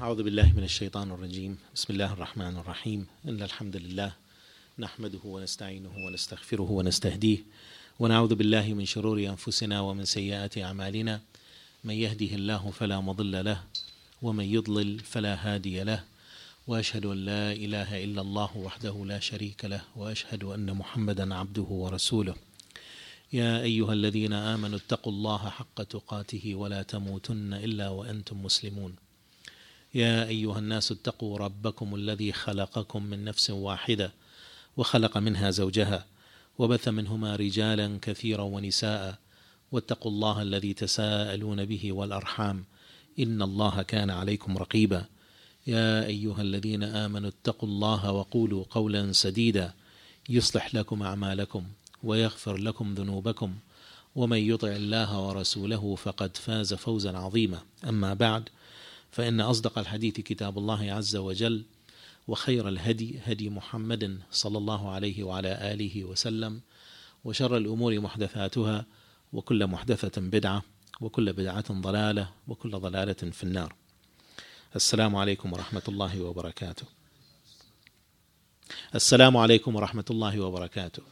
أعوذ بالله من الشيطان الرجيم. بسم الله الرحمن الرحيم. إن الحمد لله نحمده ونستعينه ونستغفره ونستهديه ونعوذ بالله من شرور أنفسنا ومن سيئات أعمالنا. من يهده الله فلا مضل له ومن يضلل فلا هادي له، وأشهد أن لا إله إلا الله وحده لا شريك له، وأشهد أن محمدا عبده ورسوله. يا أيها الذين آمنوا اتقوا الله حق تقاته ولا تموتن إلا وأنتم مسلمون. يا أيها الناس اتقوا ربكم الذي خلقكم من نفس واحدة وخلق منها زوجها وبث منهما رجالا كثيرا ونساء، واتقوا الله الذي تساءلون به والأرحام إن الله كان عليكم رقيبا. يا أيها الذين آمنوا اتقوا الله وقولوا قولا سديدا يصلح لكم أعمالكم ويغفر لكم ذنوبكم، ومن يطع الله ورسوله فقد فاز فوزا عظيما. أما بعد، فإن أصدق الحديث كتاب الله عز وجل، وخير الهدي هدي محمد صلى الله عليه وعلى آله وسلم، وشر الأمور محدثاتها، وكل محدثة بدعة، وكل بدعة ضلالة، وكل ضلالة في النار. السلام عليكم ورحمة الله وبركاته. السلام عليكم ورحمة الله وبركاته.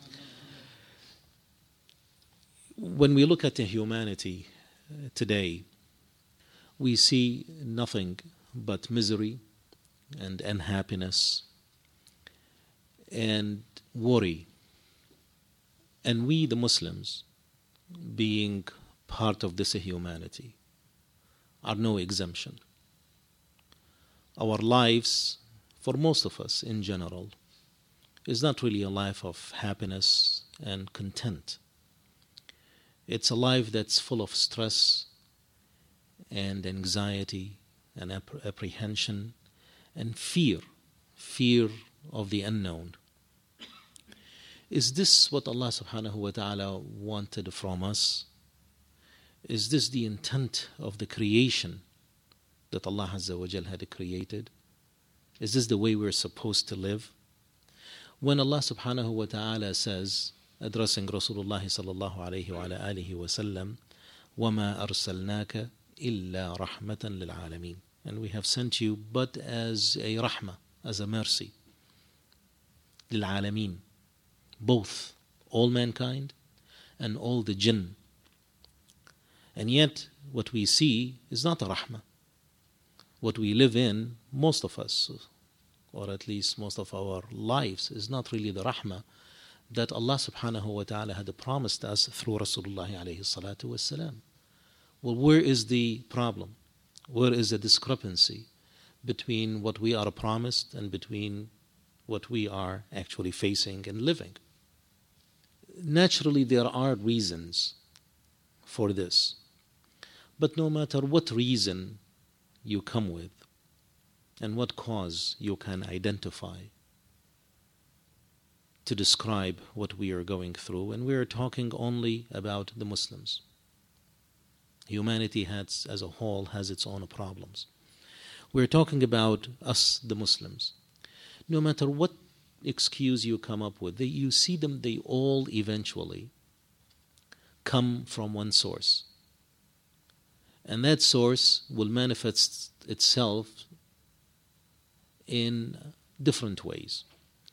When we look at humanity today, we see nothing but misery and unhappiness and worry. And we, the Muslims, being part of this humanity, are no exemption. Our lives, for most of us in general, is not really a life of happiness and content. It's a life that's full of stress and anxiety and apprehension and fear of the unknown. Is this what Allah subhanahu wa ta'ala wanted from us? Is this the intent of the creation that Allah Azza wa Jal had created? Is this the way we're supposed to live? When Allah subhanahu wa ta'ala says, addressing Rasulullah sallallahu alayhi wa alihi wa sallam, وَمَا أَرْسَلْنَاكَ إِلَّا رَحْمَةً لِلْعَالَمِينَ, and we have sent you but as a rahmah, as a mercy, لِلْعَالَمِينَ, both all mankind and all the jinn. And yet what we see is not a rahmah. What we live in, most of us, or at least most of our lives, is not really the rahmah that Allah subhanahu wa ta'ala had promised us through Rasulullah alayhi salatu wassalam. Well, where is the problem? Where is the discrepancy between what we are promised and between what we are actually facing and living? Naturally, there are reasons for this. But no matter what reason you come with and what cause you can identify to describe what we are going through, and we are talking only about the Muslims. Humanity as a whole has its own problems. We're talking about us, the Muslims. No matter what excuse you come up with, you see them, they all eventually come from one source. And that source will manifest itself in different ways.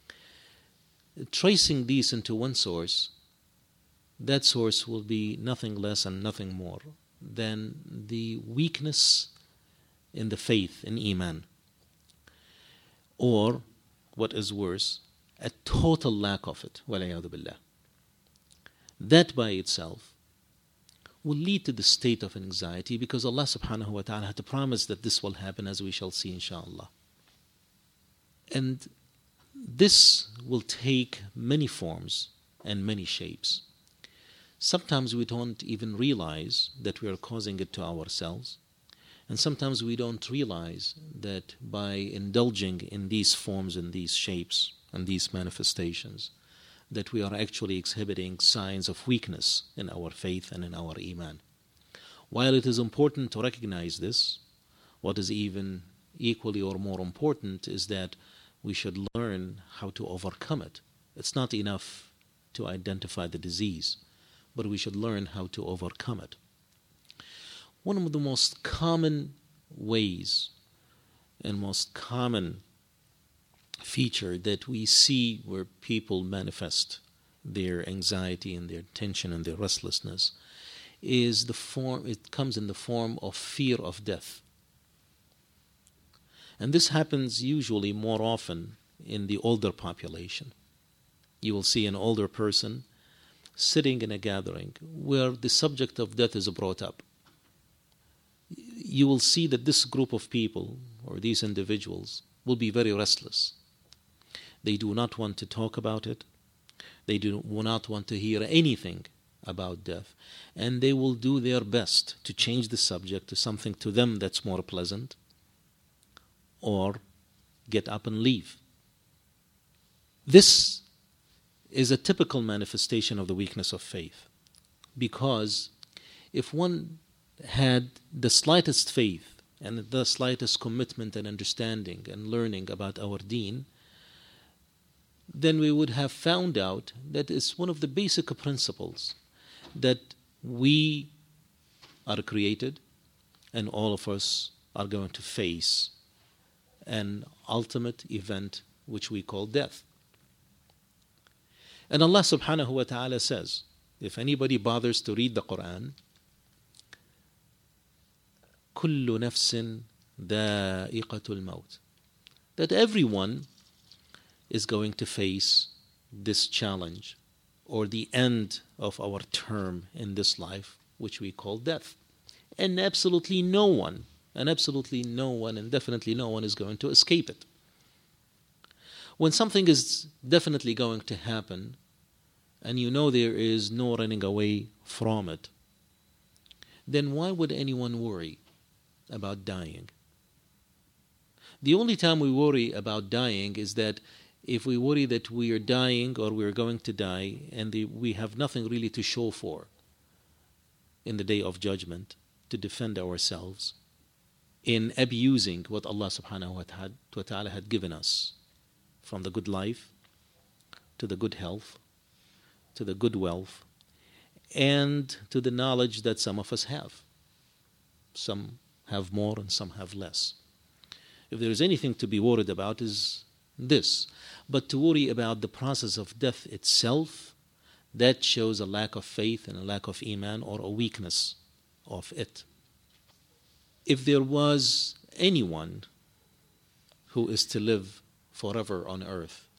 Tracing these into one source, that source will be nothing less and nothing more than the weakness in the faith, in Iman. Or, what is worse, a total lack of it. وَالْعِيَاذُ بِاللَّهِ. That by itself will lead to the state of anxiety, because Allah subhanahu wa ta'ala had promised that this will happen, as we shall see inshallah. And this will take many forms and many shapes. Sometimes we don't even realize that we are causing it to ourselves. And sometimes we don't realize that by indulging in these forms and these shapes and these manifestations, that we are actually exhibiting signs of weakness in our faith and in our Iman. While it is important to recognize this, what is even equally or more important is that we should learn how to overcome it. It's not enough to identify the disease, but we should learn how to overcome it. One of the most common ways and most common feature that we see where people manifest their anxiety and their tension and their restlessness is it comes in the form of fear of death. And this happens usually more often in the older population. You will see an older person sitting in a gathering where the subject of death is brought up. You will see that this group of people or these individuals will be very restless. They do not want to talk about it. They do not want to hear anything about death. And they will do their best to change the subject to something to them that's more pleasant, or get up and leave. This is a typical manifestation of the weakness of faith, because if one had the slightest faith and the slightest commitment and understanding and learning about our deen, then we would have found out that it's one of the basic principles that we are created and all of us are going to face an ultimate event which we call death. And Allah subhanahu wa ta'ala says, if anybody bothers to read the Quran, كُلُّ نَفْسٍ ذَائِقَةُ الْمَوْتِ, that everyone is going to face this challenge or the end of our term in this life, which we call death. And absolutely no one, and definitely no one is going to escape it. When something is definitely going to happen, and you know there is no running away from it, then why would anyone worry about dying? The only time we worry about dying is that if we worry that we are dying or we are going to die and we have nothing really to show for in the day of judgment to defend ourselves in abusing what Allah subhanahu wa ta'ala had given us, from the good life to the good health to the good wealth and to the knowledge that some of us have. Some have more and some have less. If there is anything to be worried about is this. But to worry about the process of death itself, that shows a lack of faith and a lack of iman, or a weakness of it. If there was anyone who is to live forever on earth,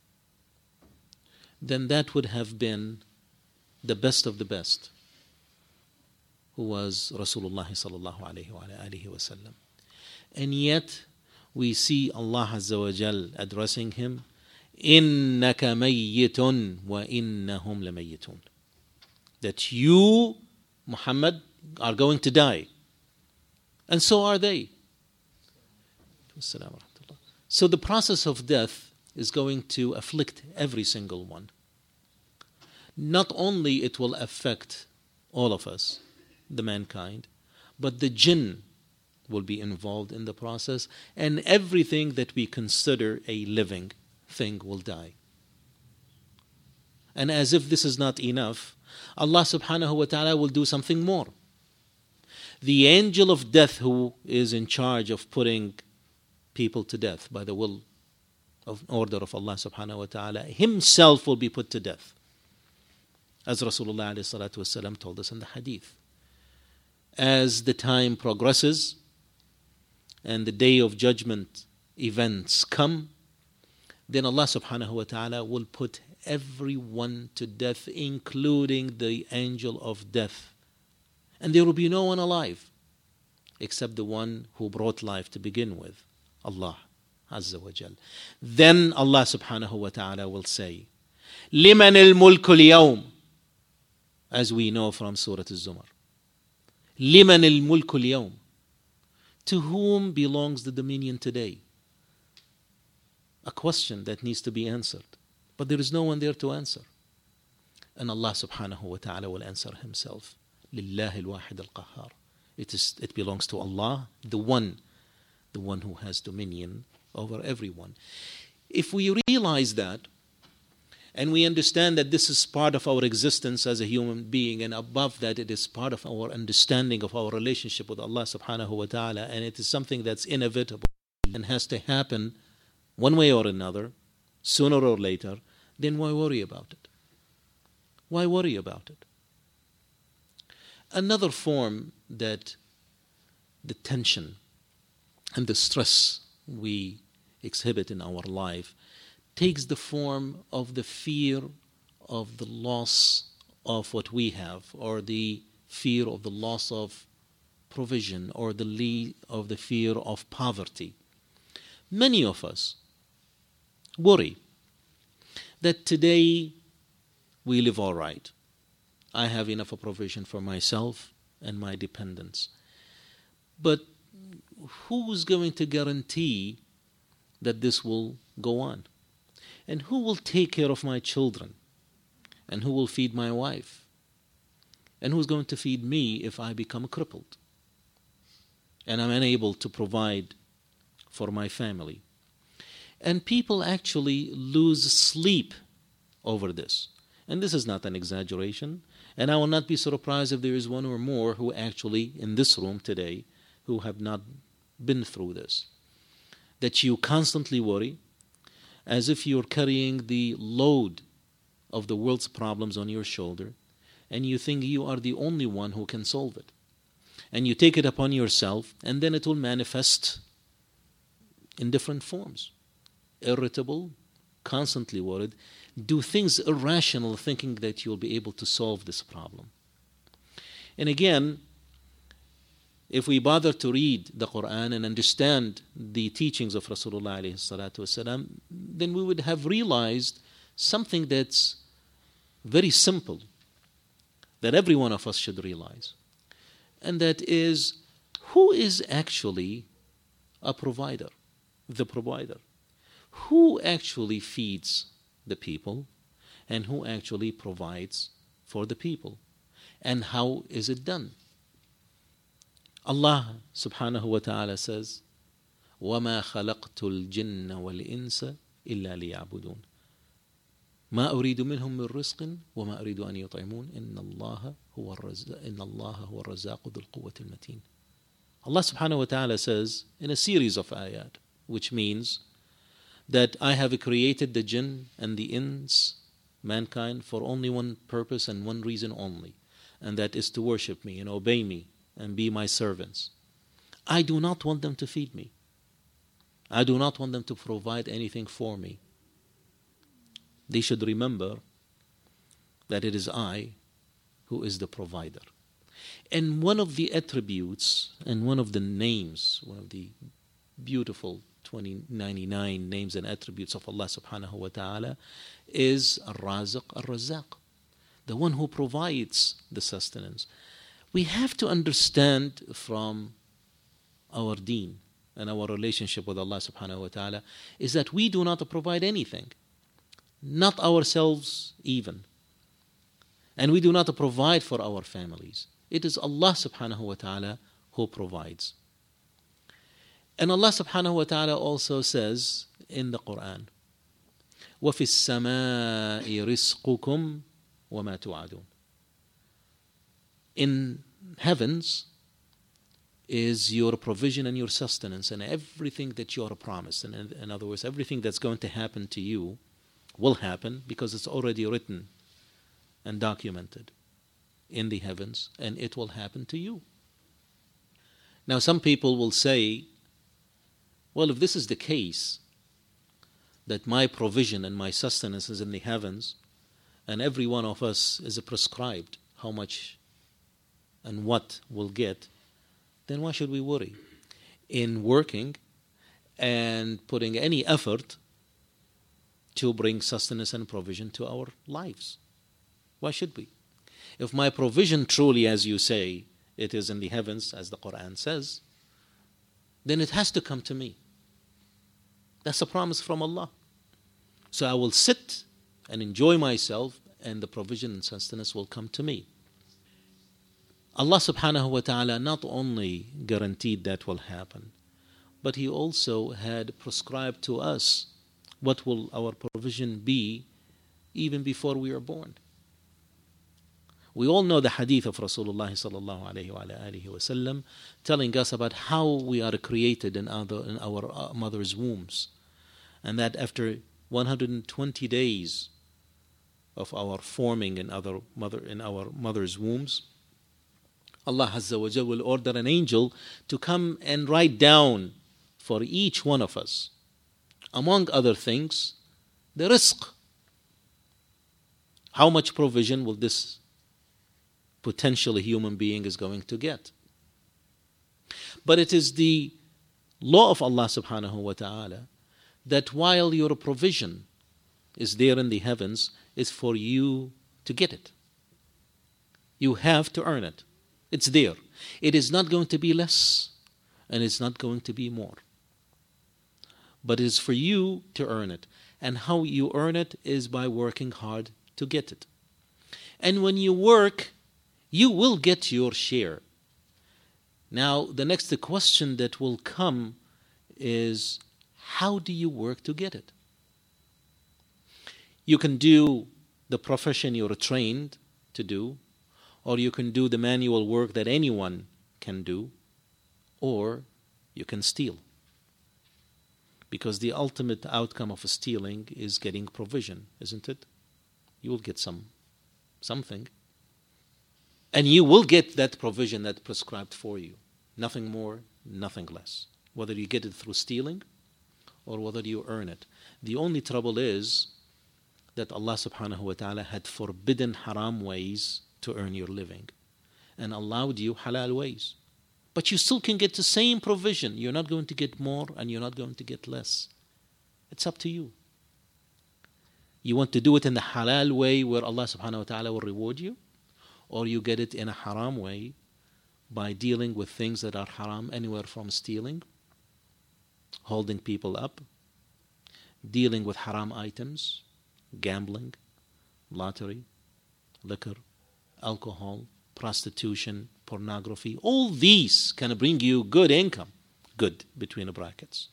then that would have been the best of the best, who was Rasulullah sallallahu alayhi wa sallam. And yet we see Allah Azza wa Jal addressing him, إِنَّكَ مَيِّتٌ وَإِنَّهُمْ لَمَيِّتُونَ, that you, Muhammad, are going to die, and so are they. So the process of death is going to afflict every single one. Not only it will affect all of us, the mankind, but the jinn will be involved in the process, and everything that we consider a living thing will die. And as if this is not enough, Allah subhanahu wa ta'ala will do something more. The angel of death, who is in charge of putting people to death by the will of order of Allah subhanahu wa ta'ala, himself will be put to death, as Rasulullah alayhi salatu wasalam told us in the hadith. As the time progresses and the day of judgment events come, then Allah subhanahu wa ta'ala will put everyone to death, including the angel of death. And there will be no one alive except the one who brought life to begin with, Allah Azza wa Jal. Then Allah subhanahu wa ta'ala will say, لِمَنِ الْمُلْكُ الْيَوْمِ, as we know from Surah Al-Zumar. لِمَنِ الْمُلْكُ الْيَوْمِ, to whom belongs the dominion today? A question that needs to be answered, but there is no one there to answer. And Allah subhanahu wa ta'ala will answer himself. لِلَّهِ الْوَاحِدِ الْقَهَّارِ. It belongs to Allah, the one who has dominion over everyone. If we realize that, and we understand that this is part of our existence as a human being, and above that it is part of our understanding of our relationship with Allah subhanahu wa ta'ala, and it is something that's inevitable, and has to happen one way or another, sooner or later, then why worry about it? Why worry about it? Another form that the tension and the stress we exhibit in our life takes the form of the fear of the loss of what we have, or the fear of the loss of provision, or the fear of poverty. Many of us worry that today we live all right. I have enough of provision for myself and my dependents. But who's going to guarantee that this will go on? And who will take care of my children? And who will feed my wife? And who's going to feed me if I become crippled and I'm unable to provide for my family? And people actually lose sleep over this. And this is not an exaggeration. And I will not be surprised if there is one or more who actually, in this room today, who have not been through this. That you constantly worry as if you're carrying the load of the world's problems on your shoulder, and you think you are the only one who can solve it. And you take it upon yourself, and then it will manifest in different forms. Irritable, constantly worried, do things irrational, thinking that you'll be able to solve this problem. And again, if we bother to read the Quran and understand the teachings of Rasulullah alayhi salatu wasalam, then we would have realized something that's very simple, that every one of us should realize. And that is, who is actually a provider? The provider. Who actually feeds the people, and who actually provides for the people? And how is it done? Allah subhanahu wa ta'ala says, وَمَا خَلَقْتُ الْجِنَّ وَالْإِنسَ إِلَّا لِيَعْبُدُونَ ما أريد منهم من رزق وما أريد أن يطعمون إن الله هو الرزاق ذو القوة المتين. Allah subhanahu wa ta'ala says in a series of ayat, which means that I have created the jinn and the ins, mankind, for only one purpose and one reason only, and that is to worship me and obey me and be my servants. I do not want them to feed me. I do not want them to provide anything for me. They should remember that it is I who is the provider. And one of the attributes and one of the names, one of the beautiful 99 names and attributes of Allah subhanahu wa ta'ala is Ar-Raziq, Ar-Razzaq, the one who provides the sustenance. We have to understand from our deen and our relationship with Allah subhanahu wa ta'ala is that we do not provide anything. Not ourselves even. And we do not provide for our families. It is Allah subhanahu wa ta'ala who provides. And Allah subhanahu wa ta'ala also says in the Quran, وَفِي السَّمَاءِ رِزْقُكُمْ وَمَا تُوعَدُونَ. In heavens is your provision and your sustenance and everything that you are promised. And in other words, everything that's going to happen to you will happen because it's already written and documented in the heavens, and it will happen to you. Now, some people will say, well, if this is the case, that my provision and my sustenance is in the heavens, and every one of us is prescribed how much and what we'll get, then why should we worry in working and putting any effort to bring sustenance and provision to our lives? Why should we? If my provision truly, as you say, it is in the heavens, as the Quran says, then it has to come to me. That's a promise from Allah. So I will sit and enjoy myself, and the provision and sustenance will come to me. Allah subhanahu wa ta'ala not only guaranteed that will happen, but He also had prescribed to us what will our provision be even before we are born. We all know the hadith of Rasulullah sallallahu alayhi wa alihi wasallam telling us about how we are created in our mother's wombs, and that after 120 days of our forming in our mother's wombs, Allah Azza wa Jal will order an angel to come and write down for each one of us, among other things, the rizq. How much provision will this potential human being is going to get? But it is the law of Allah subhanahu wa ta'ala that while your provision is there in the heavens, is for you to get it. You have to earn it. It's there. It is not going to be less, and it's not going to be more. But it is for you to earn it. And how you earn it is by working hard to get it. And when you work, you will get your share. Now, the next question that will come is, how do you work to get it? You can do the profession you're trained to do, or you can do the manual work that anyone can do, or you can steal. Because the ultimate outcome of stealing is getting provision, isn't it? You will get something. And you will get that provision that's prescribed for you. Nothing more, nothing less. Whether you get it through stealing or whether you earn it. The only trouble is that Allah subhanahu wa ta'ala had forbidden haram ways to earn your living and allowed you halal ways. But you still can get the same provision. You're not going to get more and you're not going to get less. It's up to you. You want to do it in the halal way where Allah subhanahu wa ta'ala will reward you, or you get it in a haram way by dealing with things that are haram, anywhere from stealing, holding people up, dealing with haram items, gambling, lottery, liquor, alcohol, prostitution, pornography. All these can bring you good income, good between the brackets.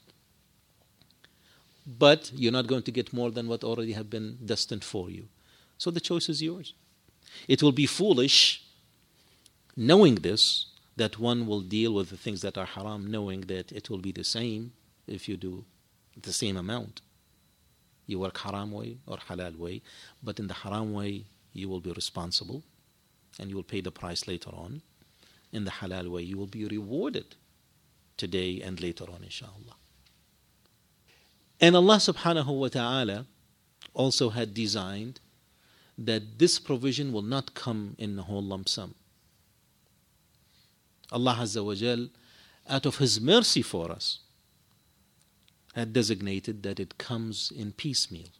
But you're not going to get more than what already have been destined for you. So the choice is yours. It will be foolish, knowing this, that one will deal with the things that are haram, knowing that it will be the same if you do the same amount. You work haram way or halal way, but in the haram way you will be responsible and you will pay the price later on. In the halal way you will be rewarded today and later on, inshallah. And Allah subhanahu wa ta'ala also had designed that this provision will not come in a whole lump sum. Allah Azza wa Jal, out of His mercy for us, had designated that it comes in piecemeal.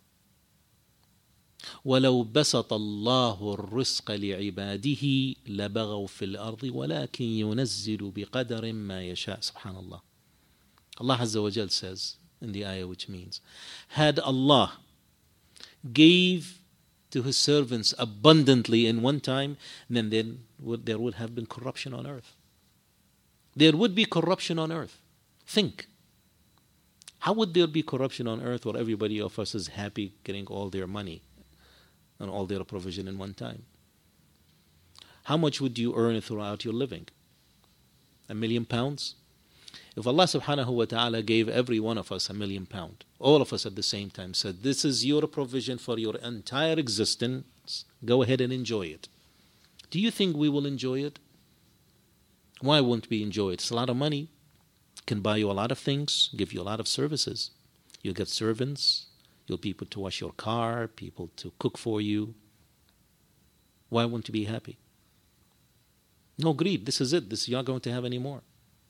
وَلَوْ بَسَطَ اللَّهُ الرِّزْقَ لِعِبَادِهِ لَبَغَوْا فِي الْأَرْضِ وَلَكِنْ يُنَزِّلُ بِقَدَرٍ مَا يَشَاءُ. Subhanallah. Allah Azza wa Jal says in the ayah, which means, had Allah gave to His servants abundantly in one time, then there would have been corruption on earth. There would be corruption on earth. Think. How would there be corruption on earth where everybody of us is happy getting all their money and all their provision in one time? How much would you earn throughout your living? £1 million? If Allah subhanahu wa ta'ala gave every one of us £1 million, all of us at the same time, said, this is your provision for your entire existence, go ahead and enjoy it. Do you think we will enjoy it? Why won't we enjoy it? It's a lot of money. It can buy you a lot of things, give you a lot of services. You'll get servants, you'll people to wash your car, people to cook for you. Why won't you be happy? No greed. This is it. You're not going to have any more.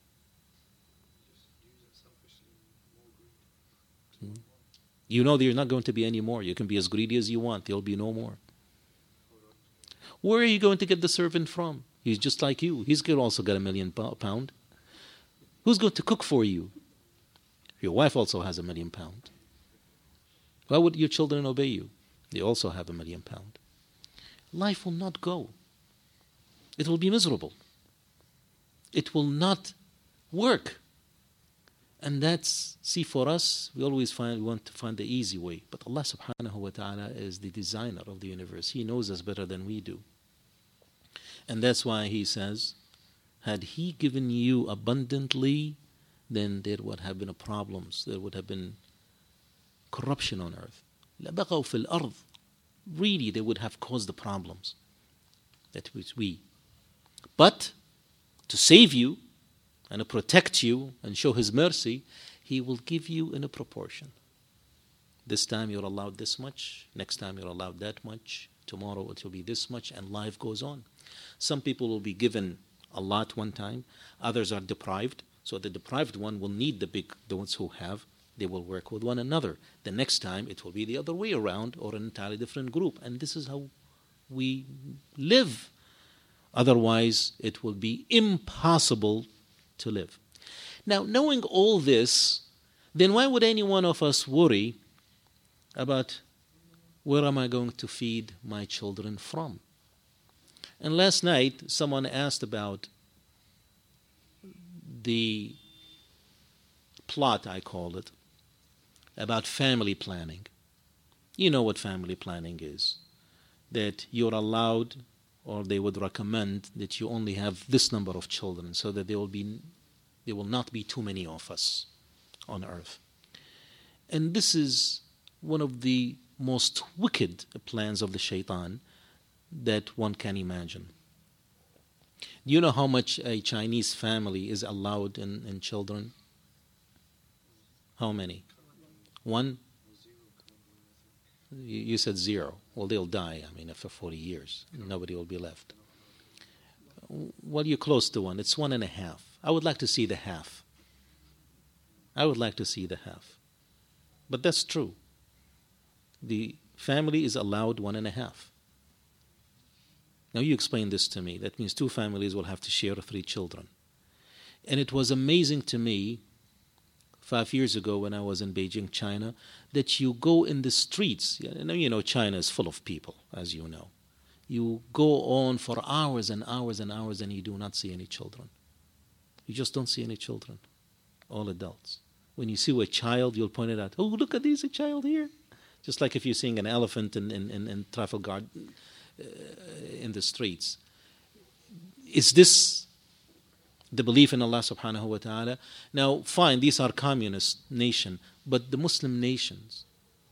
You know there's not going to be any more. You can be as greedy as you want. There'll be no more. Where are you going to get the servant from? He's just like you. He's also got £1 million. Who's going to cook for you? Your wife also has £1 million. Why would your children obey you? They also have £1 million. Life will not go. It will be miserable. It will not work. And see, for us, we always want to find the easy way. But Allah subhanahu wa ta'ala is the designer of the universe. He knows us better than we do. And that's why he says, had he given you abundantly, then there would have been problems. There would have been corruption on earth. لَبَغَوْا فِي الْأَرْضِ. Really, they would have caused the problems. That was we. But to save you and to protect you and show His mercy, He will give you in a proportion. This time you're allowed this much, next time you're allowed that much, tomorrow it will be this much, and life goes on. Some people will be given a lot one time, others are deprived, so the deprived one will need the ones who have, they will work with one another. The next time it will be the other way around, or an entirely different group, and this is how we live. Otherwise, it will be impossible to live. Now, knowing all this, then why would any one of us worry about where am I going to feed my children from? And last night, someone asked about the plot, I call it, about family planning. You know what family planning is. That you're allowed, or they would recommend, that you only have this number of children so that there will not be too many of us on earth. And this is one of the most wicked plans of the shaitan that one can imagine. Do you know how much a Chinese family is allowed in children? How many? One? You said 0. Well, they'll die, after 40 years. Nobody will be left. Well, you're close to 1. It's 1.5. I would like to see the half. But that's true. The family is allowed 1.5. Now you explain this to me. That means 2 families will have to share 3 children. And it was amazing to me 5 years ago when I was in Beijing, China, that you go in the streets. You know, China is full of people, as you know. You go on for hours and hours and hours and you do not see any children. You just don't see any children. All adults. When you see a child, you'll point it out. Oh, look at this, a child here. Just like if you're seeing an elephant in Trafalgar in the streets. Is this the belief in Allah subhanahu wa ta'ala? Now, fine, these are communist nations, but the Muslim nations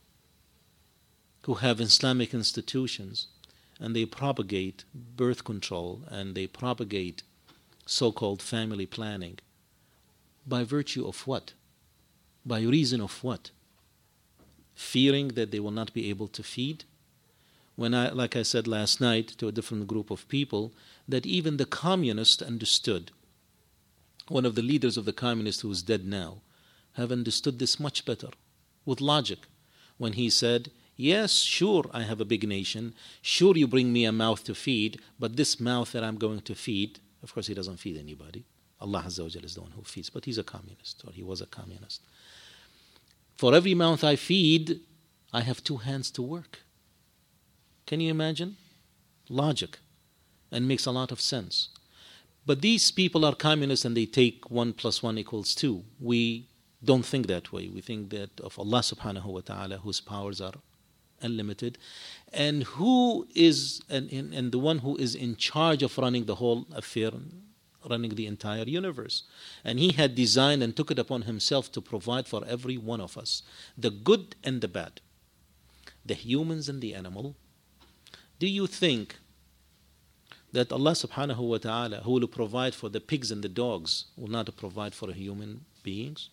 who have Islamic institutions and they propagate birth control and they propagate so-called family planning, by virtue of what? By reason of what? Fearing that they will not be able to feed? When like I said last night to a different group of people, that even the communists understood, one of the leaders of the communists who is dead now, have understood this much better, with logic, when he said, yes, sure, I have a big nation, sure you bring me a mouth to feed, but this mouth that I'm going to feed, of course he doesn't feed anybody, Allah Azza wa Jalla is the one who feeds, but he's a communist, or he was a communist. For every mouth I feed, I have 2 hands to work. Can you imagine? Logic. And makes a lot of sense. But these people are communists and they take 1 + 1 = 2. We don't think that way. We think that of Allah subhanahu wa ta'ala, whose powers are unlimited, and who is and the one who is in charge of running the whole affair, running the entire universe. And he had designed and took it upon himself to provide for every one of us, the good and the bad, the humans and the animal. Do you think that Allah subhanahu wa ta'ala, who will provide for the pigs and the dogs, will not provide for human beings?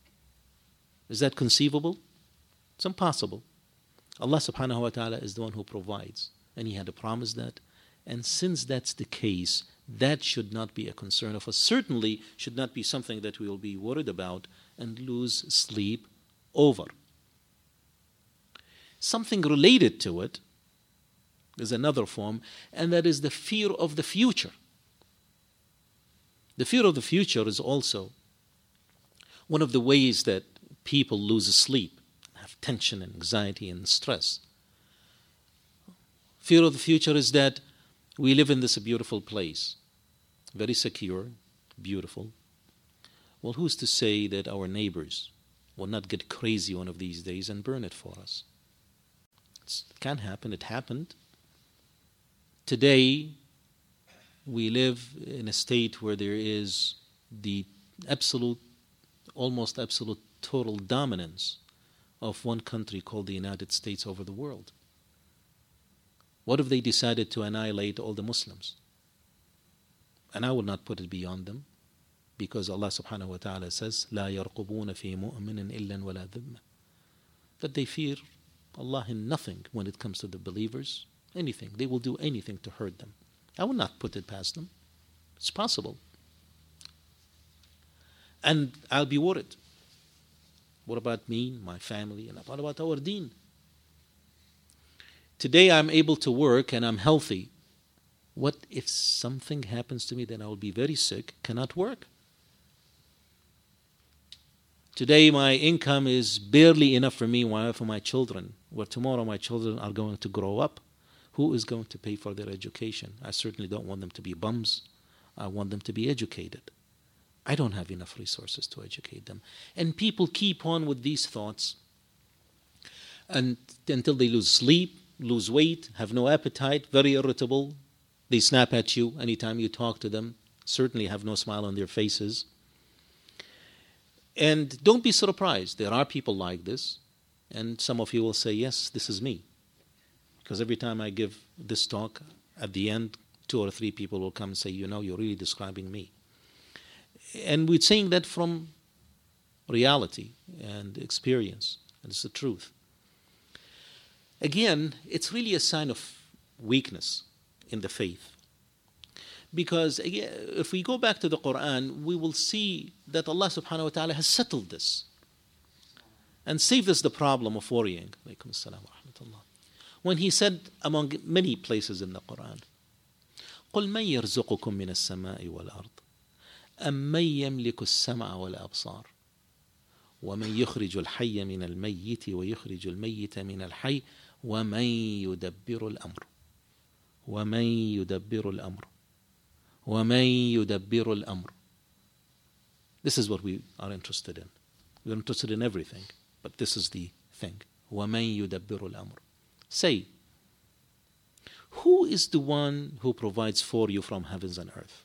Is that conceivable? It's impossible. Allah subhanahu wa ta'ala is the one who provides, and He had promised that. And since that's the case, that should not be a concern of us. Certainly should not be something that we will be worried about and lose sleep over. Something related to it is another form, and that is the fear of the future. The fear of the future is also one of the ways that people lose sleep, have tension and anxiety and stress. Fear of the future is that we live in this beautiful place, very secure, beautiful. Well, who's to say that our neighbors will not get crazy one of these days and burn it for us? It can happen. It happened. Today, we live in a state where there is the absolute, almost absolute total dominance of one country called the United States over the world. What if they decided to annihilate all the Muslims? And I will not put it beyond them, because Allah subhanahu wa ta'ala says, لا يرقبون في مؤمن إلا ولا ذمة, that they fear Allah in nothing when it comes to the believers, anything. They will do anything to hurt them. I will not put it past them. It's possible. And I'll be worried. What about me, my family, and what about our deen? Today I'm able to work and I'm healthy. What if something happens to me, then I will be very sick, cannot work? Today my income is barely enough for me and for my children. Where tomorrow my children are going to grow up. Who is going to pay for their education? I certainly don't want them to be bums. I want them to be educated. I don't have enough resources to educate them. And people keep on with these thoughts and until they lose sleep, lose weight, have no appetite, very irritable. They snap at you anytime you talk to them, certainly have no smile on their faces. And don't be surprised. There are people like this. And some of you will say, yes, this is me. Because every time I give this talk, at the end, 2 or 3 people will come and say, you know, you're really describing me. And we're saying that from reality and experience. And it's the truth. Again, it's really a sign of weakness in the faith. Because again, if we go back to the Quran, we will see that Allah subhanahu wa ta'ala has settled this and saved us the problem of worrying. Alaykum as-salam wa rahmatullah. When he said, among many places in the Quran, قُلْ مَنْ يَرْزُقُكُم مِّنَ السَّمَاءِ وَالْأَرْضِ أَمَّنْ يَمْلِكُ السَّمْعَ وَالْأَبْصَارَ وَمَنْ يُخْرِجُ الْحَيَّ مِنَ الْمَيِّتِ وَيُخْرِجُ الْمَيِّتَ مِنَ الْحَيِّ وَمَنْ يُدَبِّرُ الْأَمْرَ وَمَنْ يُدَبِّرُ الْأَمْرَ وَمَنْ يُدَبِّرُ الْأَمْرَ. This is what we are interested in. We're interested in everything, but this is the thing. وَمَنْ يُدَبِّرُ الْأَمْرَ. Say, who is the one who provides for you from heavens and earth?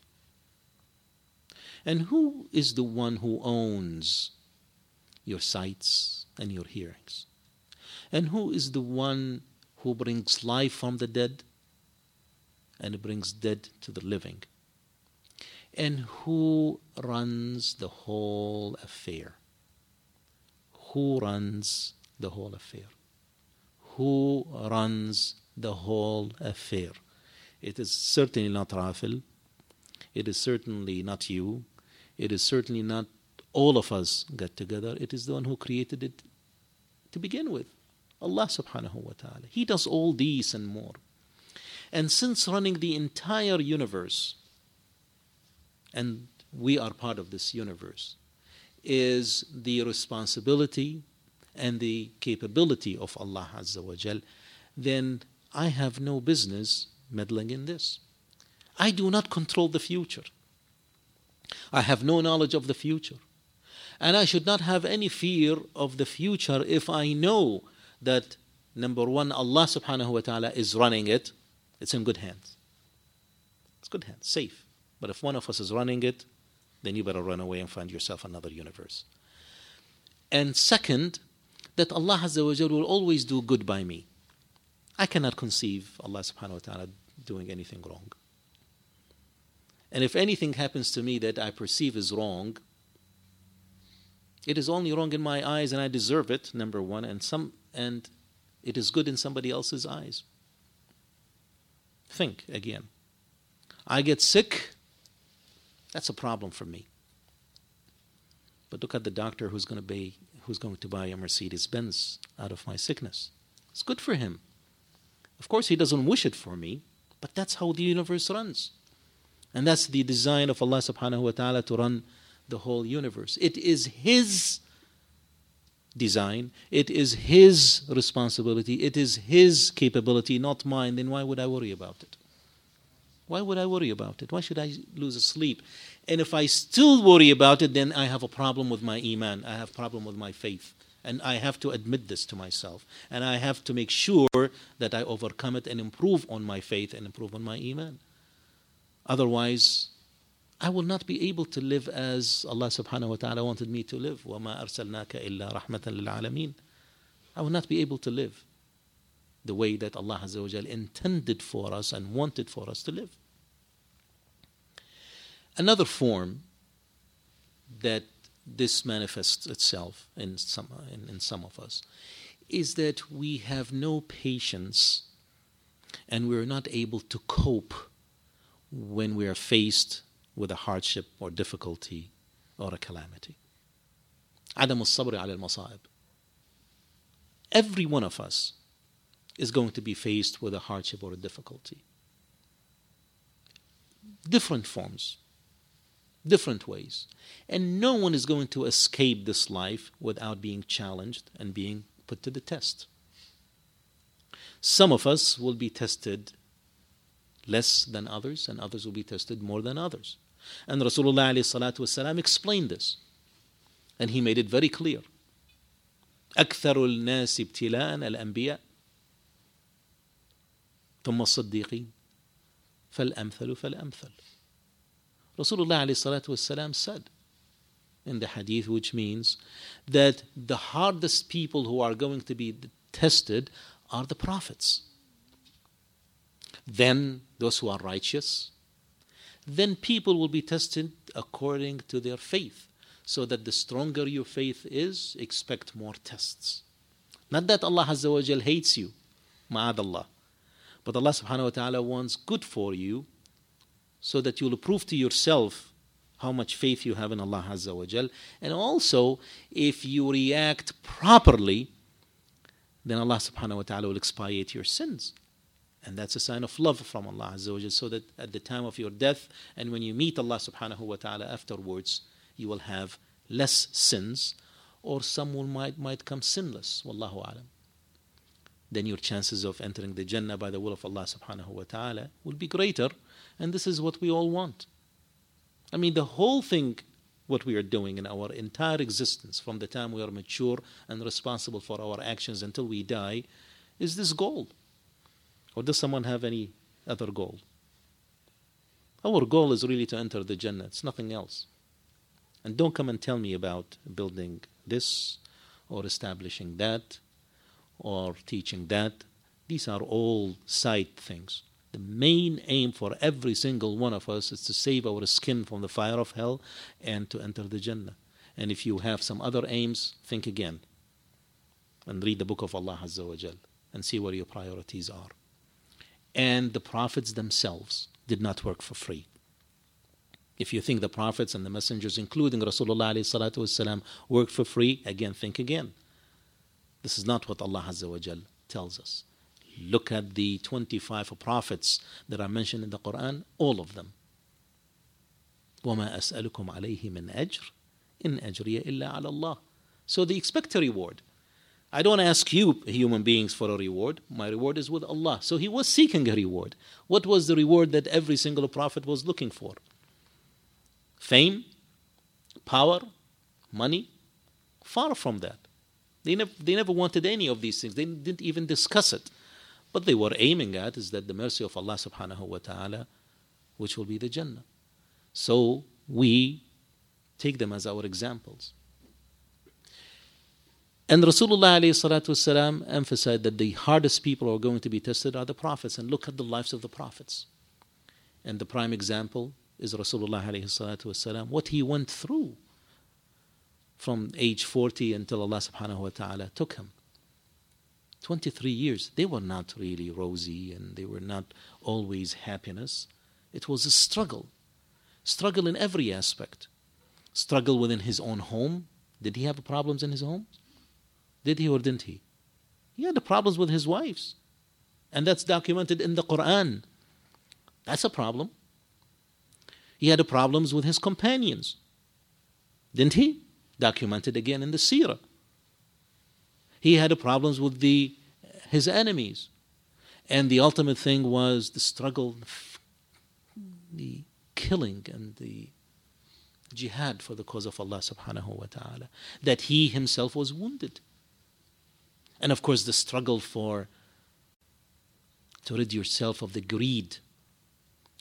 And who is the one who owns your sights and your hearings? And who is the one who brings life from the dead and brings dead to the living? And who runs the whole affair? Who runs the whole affair? Who runs the whole affair? It is certainly not Rafil. It is certainly not you. It is certainly not all of us get together. It is the one who created it to begin with. Allah subhanahu wa ta'ala. He does all these and more. And since running the entire universe, and we are part of this universe, is the responsibility and the capability of Allah Azza wa Jal, then I have no business meddling in this. I do not control the future. I have no knowledge of the future. And I should not have any fear of the future if I know that, number one, Allah subhanahu wa ta'ala is running it. It's in good hands. It's good hands, safe. But if one of us is running it, then you better run away and find yourself another universe. And second, that Allah Azza wa Jal will always do good by me. I cannot conceive Allah subhanahu wa ta'ala doing anything wrong. And if anything happens to me that I perceive is wrong, it is only wrong in my eyes and I deserve it, number one, and it is good in somebody else's eyes. Think again. I get sick, that's a problem for me. But look at the doctor who's going to buy a Mercedes-Benz out of my sickness. It's good for him. Of course, he doesn't wish it for me, but that's how the universe runs. And that's the design of Allah subhanahu wa ta'ala to run the whole universe. It is His design. It is His responsibility. It is His capability, not mine. Then why would I worry about it? Why would I worry about it? Why should I lose sleep? And if I still worry about it, then I have a problem with my iman. I have a problem with my faith. And I have to admit this to myself. And I have to make sure that I overcome it and improve on my faith and improve on my iman. Otherwise, I will not be able to live as Allah subhanahu wa ta'ala wanted me to live. وَمَا أَرْسَلْنَاكَ إِلَّا رَحْمَةً لِلْعَالَمِينَ. I will not be able to live the way that Allah Azza wa Jal intended for us and wanted for us to live. Another form that this manifests itself in some of us is that we have no patience and we're not able to cope when we are faced with a hardship or difficulty or a calamity. عدم الصبر على المصائب. Every one of us is going to be faced with a hardship or a difficulty. Different forms, different ways. And no one is going to escape this life without being challenged and being put to the test. Some of us will be tested less than others, and others will be tested more than others. And Rasulullah ﷺ explained this, and he made it very clear. أكثر الناس ابتلاء الأنبياء ثم الصديقين فالأمثل فالأمثل. Rasulullah ﷺ said in the hadith, which means that the hardest people who are going to be tested are the prophets. Then those who are righteous. Then people will be tested according to their faith. So that the stronger your faith is, expect more tests. Not that Allah Azza wa Jal hates you, ma'adallah. But Allah subhanahu wa ta'ala wants good for you so that you'll prove to yourself how much faith you have in Allah Azza wa Jal. And also, if you react properly, then Allah subhanahu wa ta'ala will expiate your sins. And that's a sign of love from Allah Azza wa Jal, so that at the time of your death and when you meet Allah subhanahu wa ta'ala afterwards, you will have less sins, or someone might come sinless, wallahu alam. Then your chances of entering the Jannah by the will of Allah subhanahu wa ta'ala will be greater, and this is what we all want. I mean, the whole thing, what we are doing in our entire existence, from the time we are mature and responsible for our actions until we die, is this goal. Or does someone have any other goal? Our goal is really to enter the Jannah. It's nothing else. And don't come and tell me about building this or establishing that or teaching that. These are all side things. The main aim for every single one of us is to save our skin from the fire of hell and to enter the Jannah. And if you have some other aims, think again and read the book of Allah Azza wa Jal and see where your priorities are. And the prophets themselves did not work for free. If you think the prophets and the messengers, including Rasulullah ﷺ, worked for free, again, think again. This is not what Allah Azza wa Jal tells us. Look at the 25 prophets that are mentioned in the Quran, all of them. وَمَا أَسْأَلُكُمْ عَلَيْهِ مِنْ أَجْرٍ إِنْ أَجْرِيَ إِلَّا عَلَى اللَّهِ. So they expect a reward. I don't ask you, human beings, for a reward. My reward is with Allah. So he was seeking a reward. What was the reward that every single prophet was looking for? Fame, power, money? Far from that. They never wanted any of these things. They didn't even discuss it. What they were aiming at is that the mercy of Allah subhanahu wa ta'ala, which will be the Jannah. So we take them as our examples. And Rasulullah alayhi salatu wasalam emphasized that the hardest people who are going to be tested are the prophets. And look at the lives of the prophets. And the prime example is Rasulullah alayhi salatu wasalam, what he went through from age 40 until Allah subhanahu wa ta'ala took him. 23 years. They were not really rosy and they were not always happiness. It was a struggle. Struggle in every aspect. Struggle within his own home. Did he have problems in his home? Did he or didn't he? He had problems with his wives. And that's documented in the Quran. That's a problem. He had problems with his companions. Didn't he? Documented again in the Seerah. He had problems with his enemies. And the ultimate thing was the struggle, the killing and the jihad for the cause of Allah subhanahu wa ta'ala. That he himself was wounded. And of course the struggle to rid yourself of the greed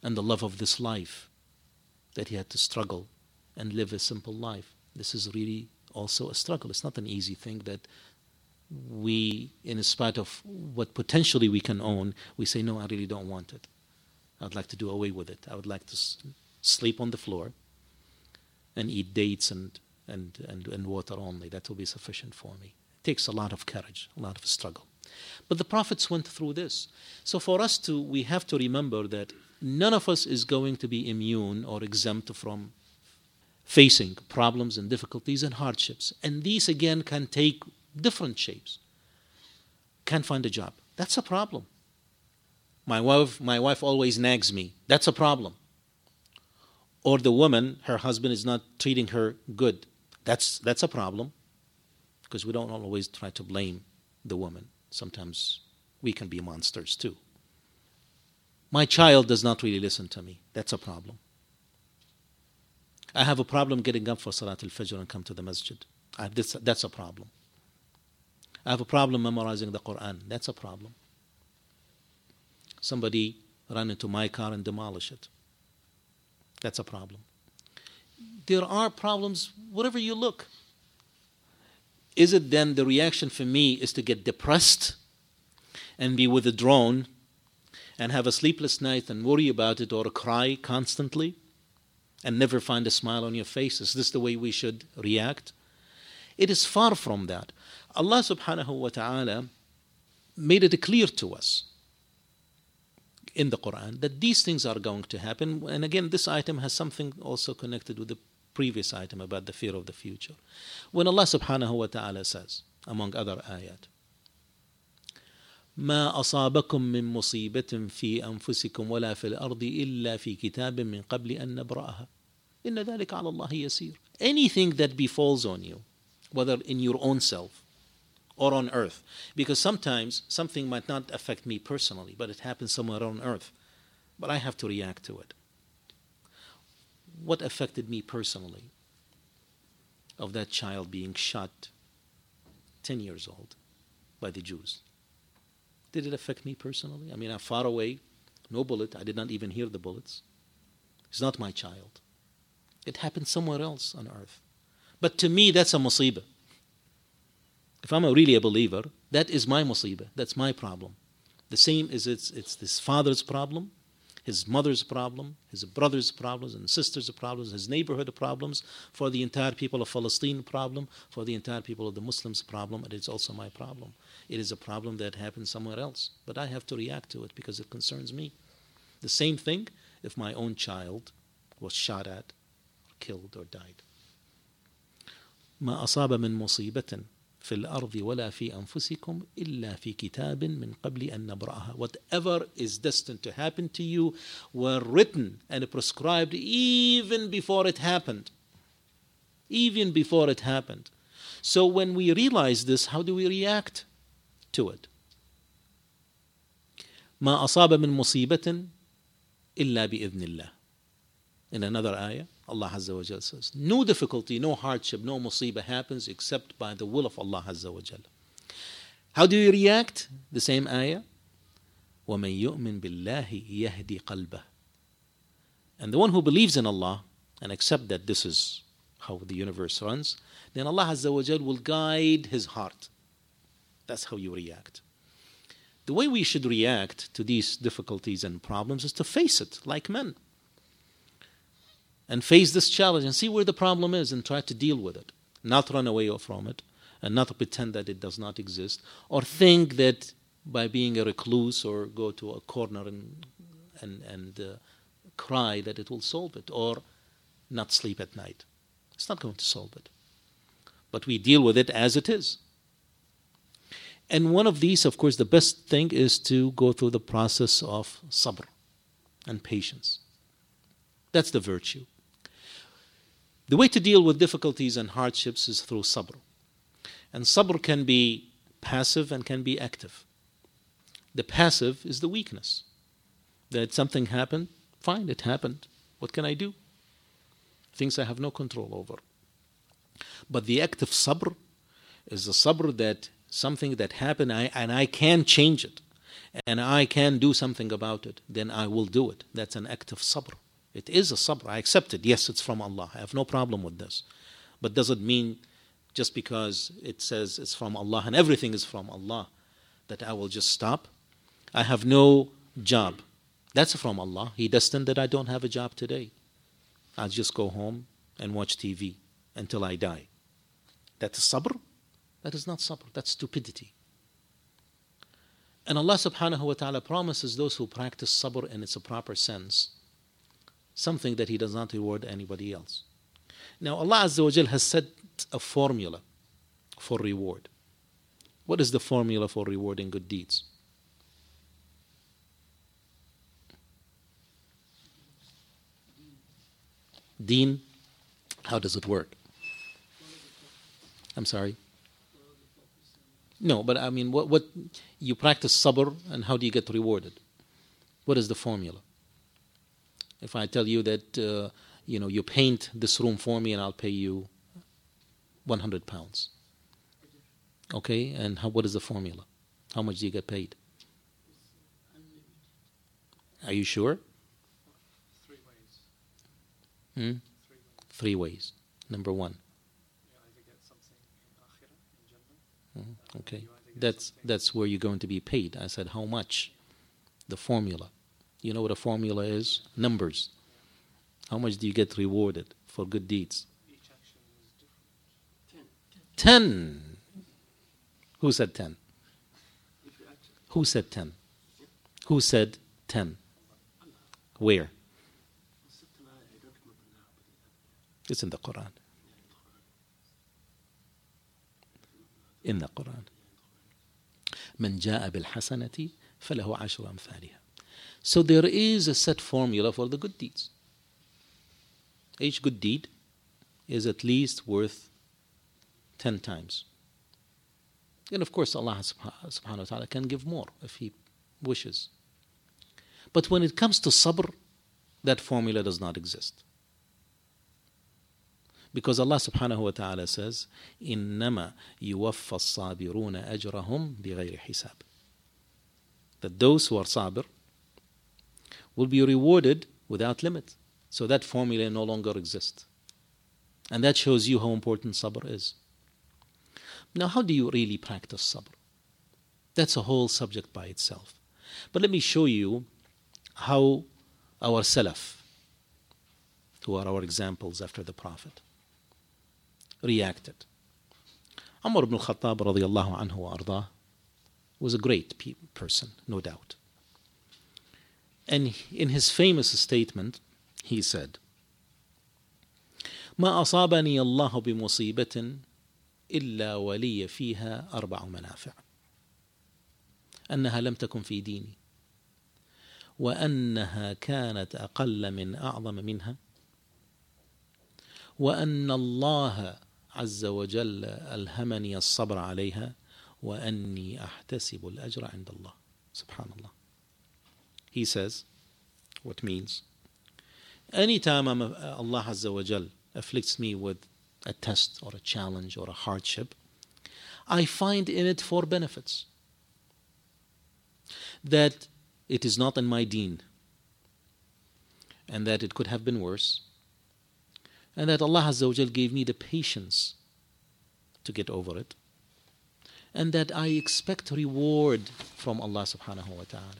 and the love of this life, that he had to struggle and live a simple life. This is really also a struggle. It's not an easy thing that we, in spite of what potentially we can own, we say, no, I really don't want it. I'd like to do away with it. I would like to sleep on the floor and eat dates and water only. That will be sufficient for me. It takes a lot of courage, a lot of struggle. But the prophets went through this. So for us we have to remember that none of us is going to be immune or exempt from facing problems and difficulties and hardships. And these again can take different shapes. Can't find a job. That's a problem. My wife always nags me. That's a problem. Or the woman, her husband is not treating her good. That's a problem. Because we don't always try to blame the woman. Sometimes we can be monsters too. My child does not really listen to me. That's a problem. I have a problem getting up for Salat al-Fajr and come to the masjid. That's a problem. I have a problem memorizing the Quran. That's a problem. Somebody ran into my car and demolished it. That's a problem. There are problems wherever you look. Is it then the reaction for me is to get depressed and be withdrawn and have a sleepless night and worry about it or cry constantly and never find a smile on your face? Is this the way we should react? It is far from that. Allah subhanahu wa ta'ala made it clear to us in the Quran that these things are going to happen. And again, this item has something also connected with the previous item about the fear of the future. When Allah subhanahu wa ta'ala says, among other ayat, ما أصابكم من مصيبة في أنفسكم ولا في الأرض إلا في كتاب من قبل أن نبرأها إن ذلك على الله يسير. Anything that befalls on you, whether in your own self or on earth, because sometimes something might not affect me personally, but it happens somewhere on earth, but I have to react to it. What affected me personally of that child being shot 10 years old by the Jews? Did it affect me personally? I mean, I'm far away, no bullet, I did not even hear the bullets. It's not my child. It happened somewhere else on earth. But to me, that's a musibah. If I'm really a believer, that is my musibah. That's my problem. The same as it's this father's problem, his mother's problem, his brother's problems and sisters' problems, his neighborhood problems, for the entire people of Palestine problem, for the entire people of the Muslims problem, and it's also my problem. It is a problem that happens somewhere else, but I have to react to it because it concerns me. The same thing if my own child was shot at, or killed, or died. ما أصاب من مصيبة في الأرض ولا في أنفسكم إلا في كتاب من قبل أن نبرأها. Whatever is destined to happen to you were written and prescribed even before it happened. Even before it happened. So when we realize this, how do we react to it? ما أصاب من مصيبة إلا بإذن الله. In another ayah, Allah Azza wa Jalla says, no difficulty, no hardship, no musibah happens except by the will of Allah Azza wa Jalla. How do you react? The same ayah, وَمَن يُؤْمِن بِاللَّهِ يَهْدِ قَلْبَهُ. And the one who believes in Allah and accept that this is how the universe runs, then Allah Azza wa Jalla will guide his heart. That's how you react. The way we should react to these difficulties and problems is to face it like men. And face this challenge and see where the problem is and try to deal with it. Not run away from it and not pretend that it does not exist or think that by being a recluse or go to a corner and cry that it will solve it or not sleep at night. It's not going to solve it. But we deal with it as it is. And one of these, of course, the best thing is to go through the process of sabr and patience. That's the virtue. The way to deal with difficulties and hardships is through sabr. And sabr can be passive and can be active. The passive is the weakness. That something happened, fine, it happened. What can I do? Things I have no control over. But the active sabr is the sabr that something that happened and I can change it. and I can do something about it, then I will do it. That's an act of sabr. It is a sabr. I accept it. Yes, it's from Allah. I have no problem with this. But does it mean just because it says it's from Allah and everything is from Allah that I will just stop? I have no job. That's from Allah. He destined that I don't have a job today. I'll just go home and watch TV until I die. That's sabr? That is not sabr. That's stupidity. And Allah subhanahu wa ta'ala promises those who practice sabr in its proper sense something that He does not reward anybody else. Now Allah Azza wa Jal has set a formula for reward. What is the formula for rewarding good deeds? Deen, how does it work? I'm sorry? No, but I mean, what you practice sabr and how do you get rewarded? What is the formula? If I tell you that, you paint this room for me and I'll pay you 100 pounds. Okay, and what is the formula? How much do you get paid? Are you sure? 3 ways. 3 ways. Number 1. You either get something in Akhirah, in Jannah. Okay, that's where you're going to be paid. I said how much? The formula. You know what a formula is? Numbers. How much do you get rewarded for good deeds? Each action is different. 10. Who said 10? Who said 10? Who said 10? Where? It's in the Quran. In the Quran. من جاء بالحسنة فله عشر أمثالها. So there is a set formula for the good deeds. Each good deed is at least worth 10 times. And of course Allah subhanahu wa ta'ala can give more if He wishes. But when it comes to sabr, that formula does not exist. Because Allah subhanahu wa ta'ala says, إِنَّمَا يُوَفَّى الصَّابِرُونَ أَجْرَهُمْ بِغَيْرِ حِسَابٍ. That those who are sabr will be rewarded without limit. So that formula no longer exists. And that shows you how important sabr is. Now, how do you really practice sabr? That's a whole subject by itself. But let me show you how our salaf, who are our examples after the Prophet, reacted. Umar ibn al-Khattab radiyallahu anhu wa ardah was a great person, no doubt. And in his famous statement, he said, ما أصابني الله بمصيبة إلا ولي فيها 4 منافع أنها لم تكن في ديني وأنها كانت أقل من أعظم منها وأن الله عز وجل ألهمني الصبر عليها وأني أحتسب الأجر عند الله. Subhanallah. He says, what means? Anytime Allah Azza wa Jal afflicts me with a test or a challenge or a hardship, I find in it 4 benefits. That it is not in my deen, and that it could have been worse, and that Allah Azza wa Jal gave me the patience to get over it, and that I expect reward from Allah subhanahu wa ta'ala.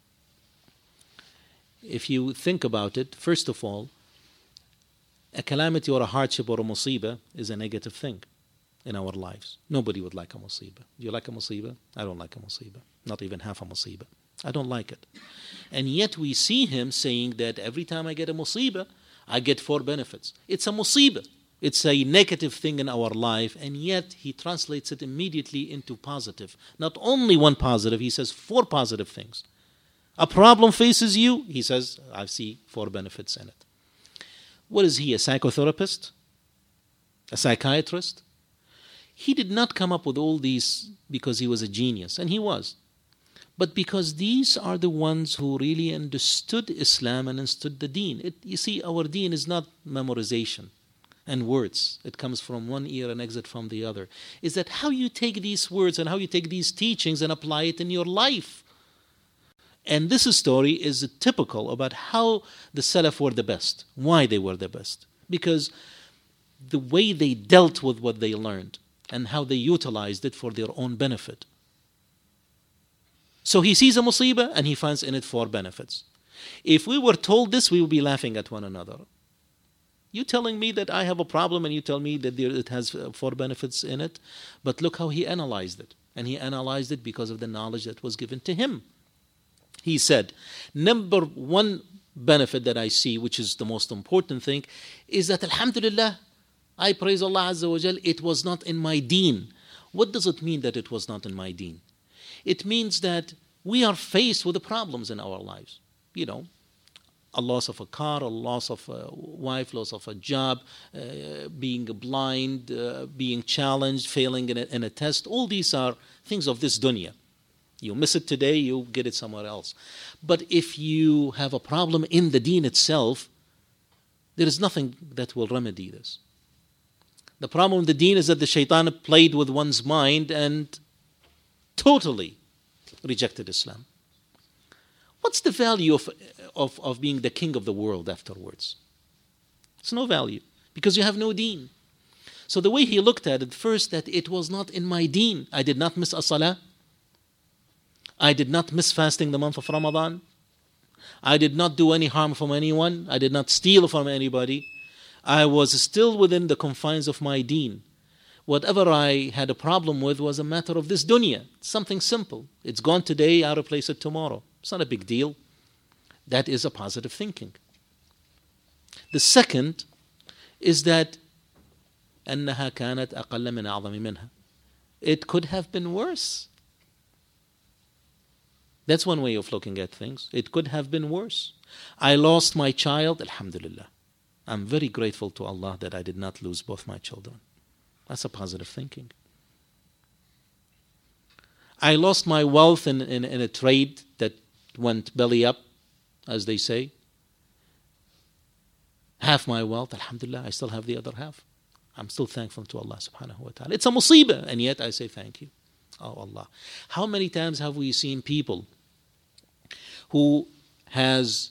If you think about it, first of all, a calamity or a hardship or a musibah is a negative thing in our lives. Nobody would like a musibah. Do you like a musibah? I don't like a musibah. Not even half a musibah. I don't like it. And yet we see him saying that every time I get a musibah, I get 4 benefits. It's a musibah. It's a negative thing in our life, and yet he translates it immediately into positive. Not only 1 positive, he says 4 positive things. A problem faces you, he says, I see 4 benefits in it. What is he, a psychotherapist? A psychiatrist? He did not come up with all these because he was a genius, and he was. But because these are the ones who really understood Islam and understood the deen. You see, our deen is not memorization and words. It comes from one ear and exit from the other. Is that how you take these words and how you take these teachings and apply it in your life. And this story is typical about how the Salaf were the best, why they were the best. Because the way they dealt with what they learned and how they utilized it for their own benefit. So he sees a musibah and he finds in it 4 benefits. If we were told this, we would be laughing at one another. You telling me that I have a problem and you tell me that it has 4 benefits in it? But look how he analyzed it. And he analyzed it because of the knowledge that was given to him. He said, number 1 benefit that I see, which is the most important thing, is that alhamdulillah, I praise Allah Azza wa Jal, it was not in my deen. What does it mean that it was not in my deen? It means that we are faced with the problems in our lives. You know, a loss of a car, a loss of a wife, loss of a job, being blind, being challenged, failing in a test. All these are things of this dunya. You miss it today, you get it somewhere else. But if you have a problem in the deen itself, there is nothing that will remedy this. The problem with the deen is that the shaitan played with one's mind and totally rejected Islam. What's the value of being the king of the world afterwards? It's no value because you have no deen. So the way he looked at it first, that it was not in my deen. I did not miss a salah. I did not miss fasting the month of Ramadan. I did not do any harm from anyone. I did not steal from anybody. I was still within the confines of my deen. Whatever I had a problem with was a matter of this dunya. Something simple. It's gone today, I'll replace it tomorrow. It's not a big deal. That is a positive thinking. The second is that أنها كانت أقل من أعظم منها. It could have been worse. That's one way of looking at things. It could have been worse. I lost my child, alhamdulillah. I'm very grateful to Allah that I did not lose both my children. That's a positive thinking. I lost my wealth in a trade that went belly up, as they say. Half my wealth, alhamdulillah, I still have the other half. I'm still thankful to Allah subhanahu wa ta'ala. It's a musibah, and yet I say thank you. Oh Allah. How many times have we seen people who has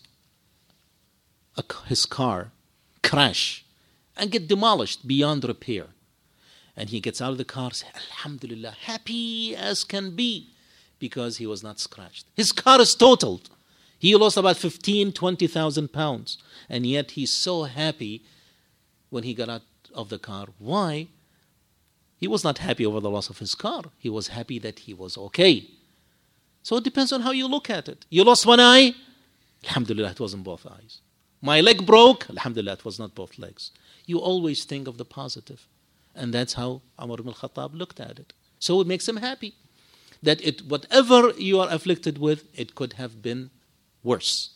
his car crash and get demolished beyond repair? And he gets out of the car, says, alhamdulillah, happy as can be, because he was not scratched. His car is totaled. He lost about 15,000, 20,000 pounds. And yet he's so happy when he got out of the car. Why? He was not happy over the loss of his car. He was happy that he was okay. So it depends on how you look at it. You lost one eye? Alhamdulillah, it wasn't both eyes. My leg broke? Alhamdulillah, it was not both legs. You always think of the positive. And that's how Umar ibn al-Khattab looked at it. So it makes him happy. That whatever you are afflicted with, it could have been worse.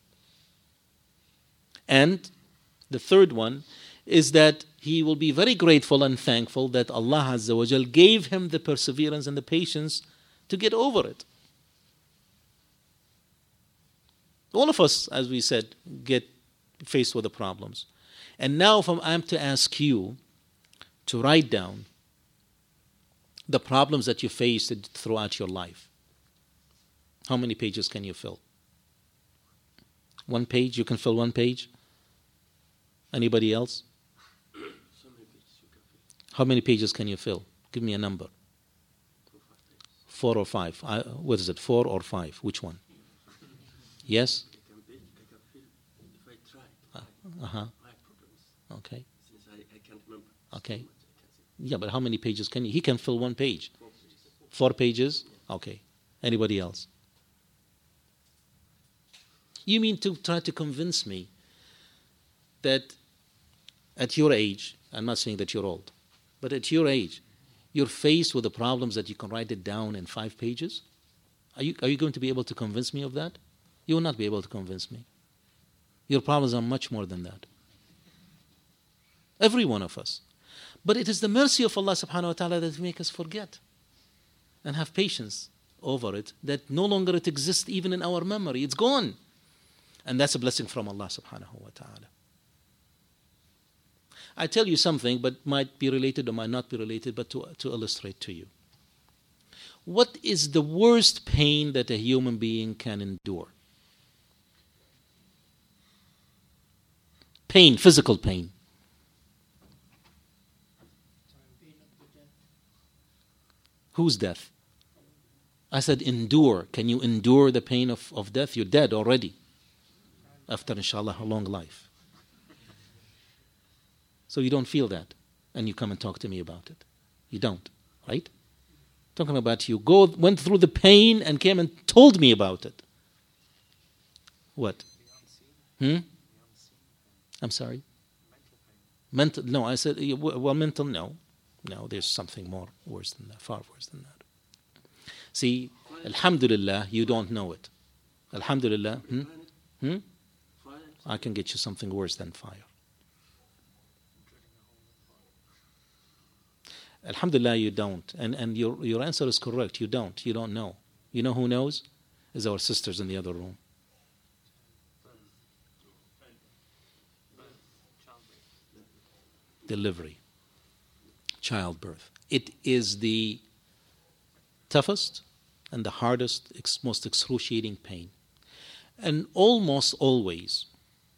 And the third one is that he will be very grateful and thankful that Allah Azza wa Jal gave him the perseverance and the patience to get over it. All of us, as we said, get faced with the problems. And now if I'm to ask you to write down the problems that you faced throughout your life, how many pages can you fill? 1 page? You can fill 1 page? Anybody else? How many pages can you fill? Give me a number. 4 or 5. What is it, 4 or 5? Which one? Yes? I can fill if I try. My problems. Okay. Since I can't remember. Okay. So much I can say. Yeah, but how many pages can he? He can fill 1 page. 4 pages. 4 pages? Okay. Anybody else? You mean to try to convince me that at your age, I'm not saying that you're old, but at your age, you're faced with the problems that you can write it down in 5 pages? Are you going to be able to convince me of that? You will not be able to convince me. Your problems are much more than that. Every one of us. But it is the mercy of Allah subhanahu wa ta'ala that make us forget and have patience over it, that no longer it exists even in our memory. It's gone. And that's a blessing from Allah subhanahu wa ta'ala. I tell you something, but might be related or might not be related, but to illustrate to you. What is the worst pain that a human being can endure? Pain, physical pain. Whose death? I said endure. Can you endure the pain of death? You're dead already. After, inshallah, a long life. So you don't feel that. And you come and talk to me about it. You don't, right? Talking about you went through the pain and came and told me about it. What? I'm sorry? Mental. No, I said, well, mental, no. No, there's something more worse than that, far worse than that. See, alhamdulillah, you don't know it. Alhamdulillah. I can get you something worse than fire. Alhamdulillah, you don't. And your answer is correct. You don't. You don't know. You know who knows? Is our sisters in the other room. Delivery. Childbirth. It is the toughest and the hardest, most excruciating pain. And almost always,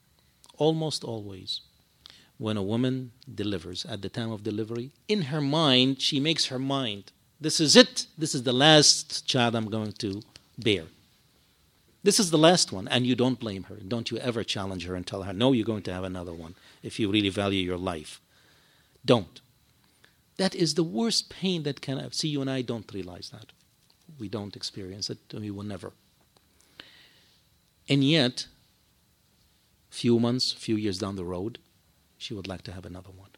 when a woman delivers, at the time of delivery, in her mind, she makes her mind, this is it. This is the last child I'm going to bear. This is the last one, and you don't blame her. Don't you ever challenge her and tell her, no, you're going to have another one, if you really value your life. Don't. That is the worst pain that can have. See, you and I don't realize that. We don't experience it, and we will never. And yet, few months, few years down the road, she would like to have another one.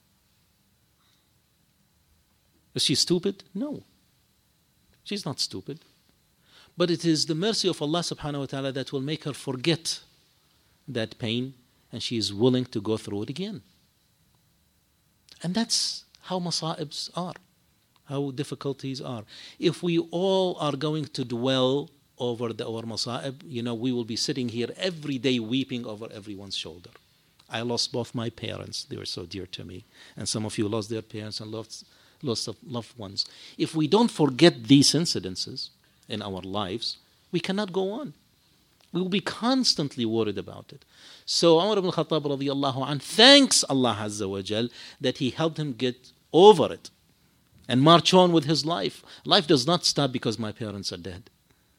Is she stupid? No. She's not stupid. But it is the mercy of Allah subhanahu wa ta'ala that will make her forget that pain, and she is willing to go through it again. And that's how masa'ibs are, how difficulties are. If we all are going to dwell over our masa'ib, we will be sitting here every day weeping over everyone's shoulder. I lost both my parents. They were so dear to me. And some of you lost their parents and lost loved ones. If we don't forget these incidences in our lives, we cannot go on. We will be constantly worried about it. So Umar ibn Khattab radiyallahu anh thanks Allah Azza wa Jal that he helped him get over it and march on with his life. Life does not stop because my parents are dead.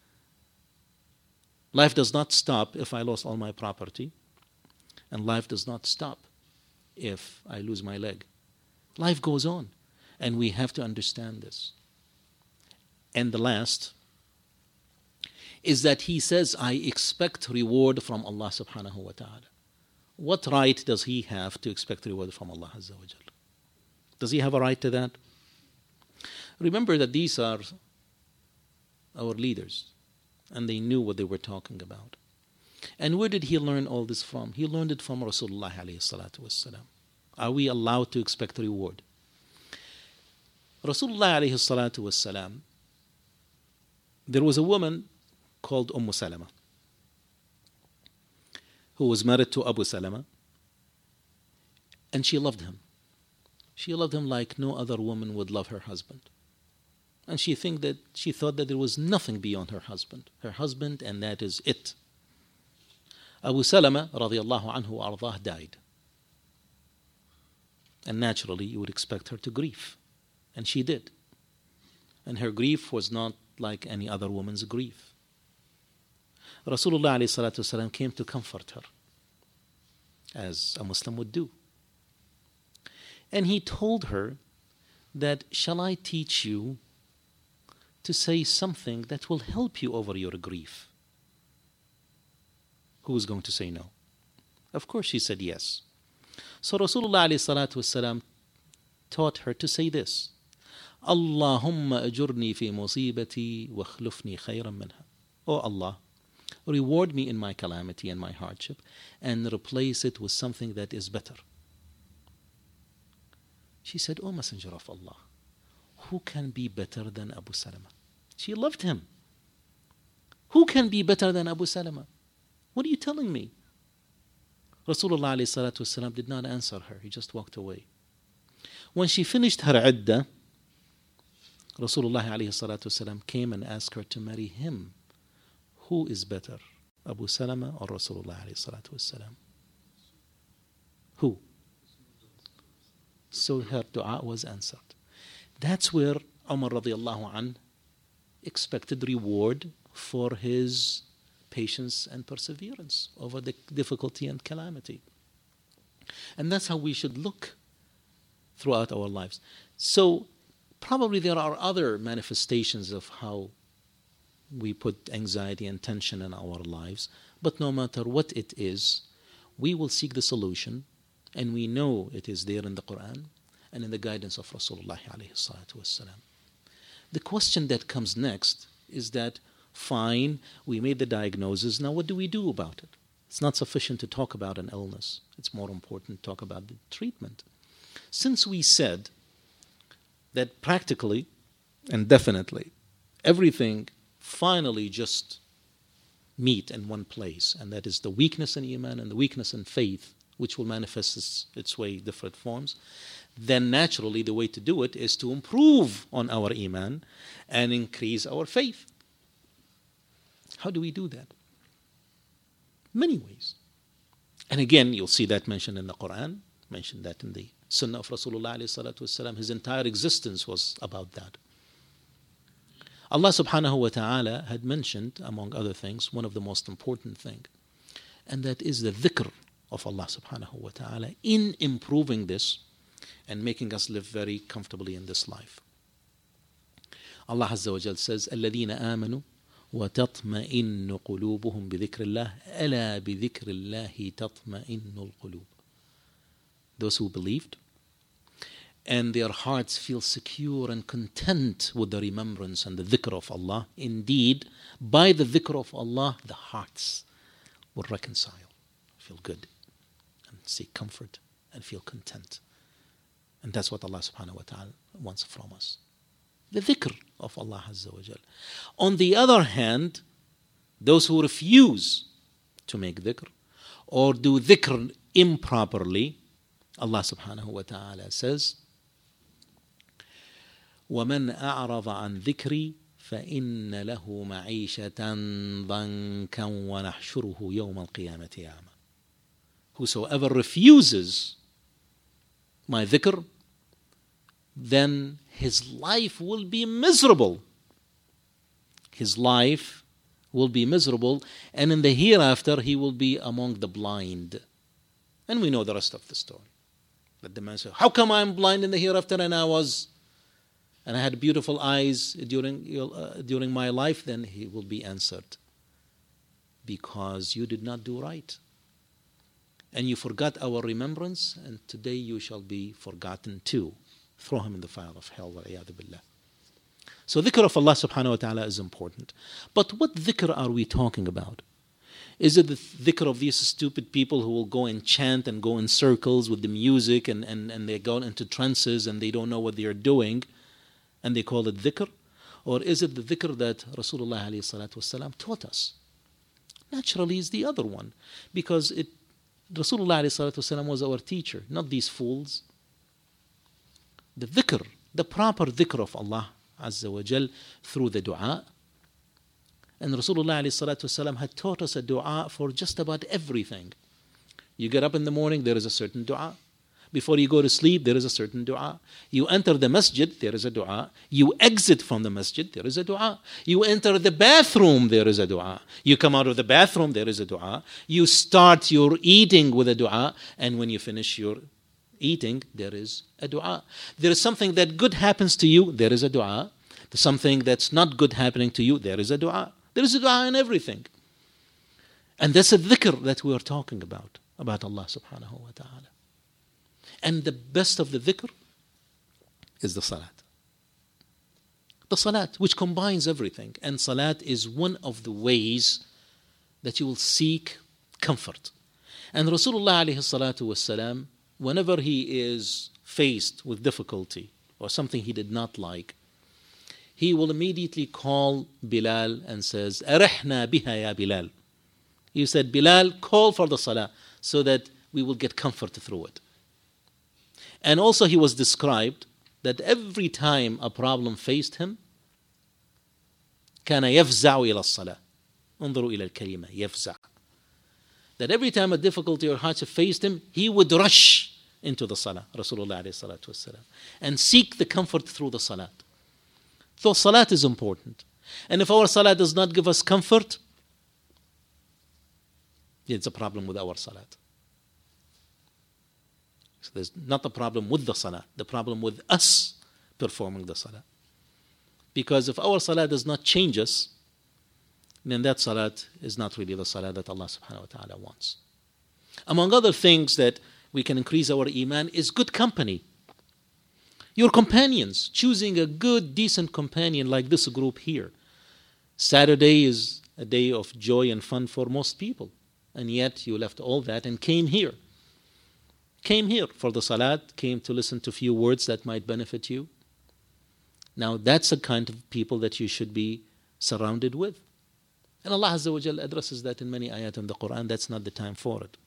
Life does not stop if I lost all my property. And life does not stop if I lose my leg. Life goes on. And we have to understand this. And the last is that he says, I expect reward from Allah subhanahu wa ta'ala. What right does he have to expect reward from Allah Azza wa Jal? Does he have a right to that? Remember that these are our leaders, and they knew what they were talking about. And where did he learn all this from? He learned it from Rasulullah alayhi salatu wassalam. Are we allowed to expect reward? Rasulullah alayhi salatu wassalam, there was a woman called Salama, who was married to Abu Salama, and she loved him. She loved him like no other woman would love her husband. And she thought that there was nothing beyond her husband, and that is it. Abu Salama radiallahu anhu ardah died. And naturally you would expect her to grieve. And she did. And her grief was not like any other woman's grief. Rasulullah alayhi salatu wasalam came to comfort her, as a Muslim would do. And he told her that, shall I teach you to say something that will help you over your grief? Who was going to say no? Of course she said yes. So Rasulullah alayhi salatu wasalam taught her to say this: Allahumma ajurni fi musibati wa khlufni khayran minha. Oh Allah, reward me in my calamity and my hardship, and replace it with something that is better. She said, O Messenger of Allah, who can be better than Abu Salama? She loved him. Who can be better than Abu Salama? What are you telling me? Rasulullah ﷺ did not answer her. He just walked away. When she finished her iddah, Rasulullah alayhi salatu wasalam came and asked her to marry him. Who is better, Abu Salama or Rasulullah alayhi salatu wasalam? Who? So her dua was answered. That's where Umar radiallahu anh expected reward for his patience and perseverance over the difficulty and calamity. And that's how we should look throughout our lives. So probably there are other manifestations of how we put anxiety and tension in our lives, but no matter what it is, we will seek the solution, and we know it is there in the Quran and in the guidance of Rasulullah alayhi salatu wassalam. The question that comes next is that, fine, we made the diagnosis, now what do we do about it? It's not sufficient to talk about an illness. It's more important to talk about the treatment. Since we said that practically and definitely everything finally just meet in one place, and that is the weakness in Iman and the weakness in faith, which will manifest its way in different forms, then naturally the way to do it is to improve on our Iman and increase our faith. How do we do that? Many ways. And again, you'll see that mentioned in the Quran, mentioned that in the Sunnah of Rasulullah alayhi salatu wasalam. His entire existence was about that. Allah subhanahu wa ta'ala had mentioned, among other things, one of the most important things, and that is the dhikr of Allah subhanahu wa ta'ala in improving this and making us live very comfortably in this life. Allah Azza wa Jal says, الَّذِينَ آمَنُوا وَتَطْمَئِنُّ قُلُوبُهُمْ بِذِكْرِ اللَّهِ أَلَا بِذِكْرِ اللَّهِ تَطْمَئِنُّ الْقُلُوبُ. Those who believed and their hearts feel secure and content with the remembrance and the dhikr of Allah. Indeed, by the dhikr of Allah, the hearts will reconcile, feel good, and seek comfort and feel content. And that's what Allah subhanahu wa ta'ala wants from us. The dhikr of Allah Azza wa Jal. On the other hand, those who refuse to make dhikr or do dhikr improperly, Allah subhanahu wa ta'ala says, وَمَنْ أَعْرَضَ عَنْ ذِكْرِي فَإِنَّ لَهُ مَعِيشَةً ضَنْكًا وَنَحْشُرُهُ يَوْمَ الْقِيَامَةِ أَعْمَى. Whosoever refuses my dhikr, then his life will be miserable. His life will be miserable, and in the hereafter he will be among the blind. And we know the rest of the story. That the man said, how come I'm blind in the hereafter and I had beautiful eyes during my life? Then he will be answered, because you did not do right. And you forgot our remembrance, and today you shall be forgotten too. Throw him in the fire of hell, wa'iyadu billah. So dhikr of Allah subhanahu wa ta'ala is important. But what dhikr are we talking about? Is it the dhikr of these stupid people who will go and chant and go in circles with the music and they go into trances and they don't know what they are doing and they call it dhikr? Or is it the dhikr that Rasulullah alayhi salatu wasalam taught us? Naturally, it's the other one, because Rasulullah alayhi salatu wasalam was our teacher, not these fools. The dhikr, the proper dhikr of Allah Azza wa Jal through the dua. And Rasulullah alayhi salatu wasalam had taught us a dua for just about everything. You get up in the morning, there is a certain dua. Before you go to sleep, there is a certain dua. You enter the masjid, there is a dua. You exit from the masjid, there is a dua. You enter the bathroom, there is a dua. You come out of the bathroom, there is a dua. You start your eating with a dua, and when you finish your eating, there is a dua. There is something that good happens to you, there is a dua. There's something that's not good happening to you, there is a dua. There is a dua in everything. And that's a dhikr that we are talking about Allah subhanahu wa ta'ala. And the best of the dhikr is the salat. The salat, which combines everything. And salat is one of the ways that you will seek comfort. And Rasulullah alayhi salatu wasalam, whenever he is faced with difficulty or something he did not like, he will immediately call Bilal and says, Arihna biha ya Bilal. He said, Bilal, call for the salah so that we will get comfort through it. And also he was described that every time a problem faced him, كان يفزع إلى الصلاة. انظروا إلى الكلمة يفزع. That every time a difficulty or hardship faced him, he would rush into the salah, Rasulullah alayhi salatu wasalam, and seek the comfort through the salat. So salat is important. And if our salat does not give us comfort, it's a problem with our salat. So there's not a problem with the salat, the problem with us performing the salat. Because if our salat does not change us, then that salat is not really the salat that Allah subhanahu wa ta'ala wants. Among other things that we can increase our iman is good company. Your companions, choosing a good, decent companion like this group here. Saturday is a day of joy and fun for most people. And yet you left all that and came here. Came here for the salat, came to listen to a few words that might benefit you. Now that's the kind of people that you should be surrounded with. And Allah Azza wa Jal addresses that in many ayat in the Quran. That's not the time for it.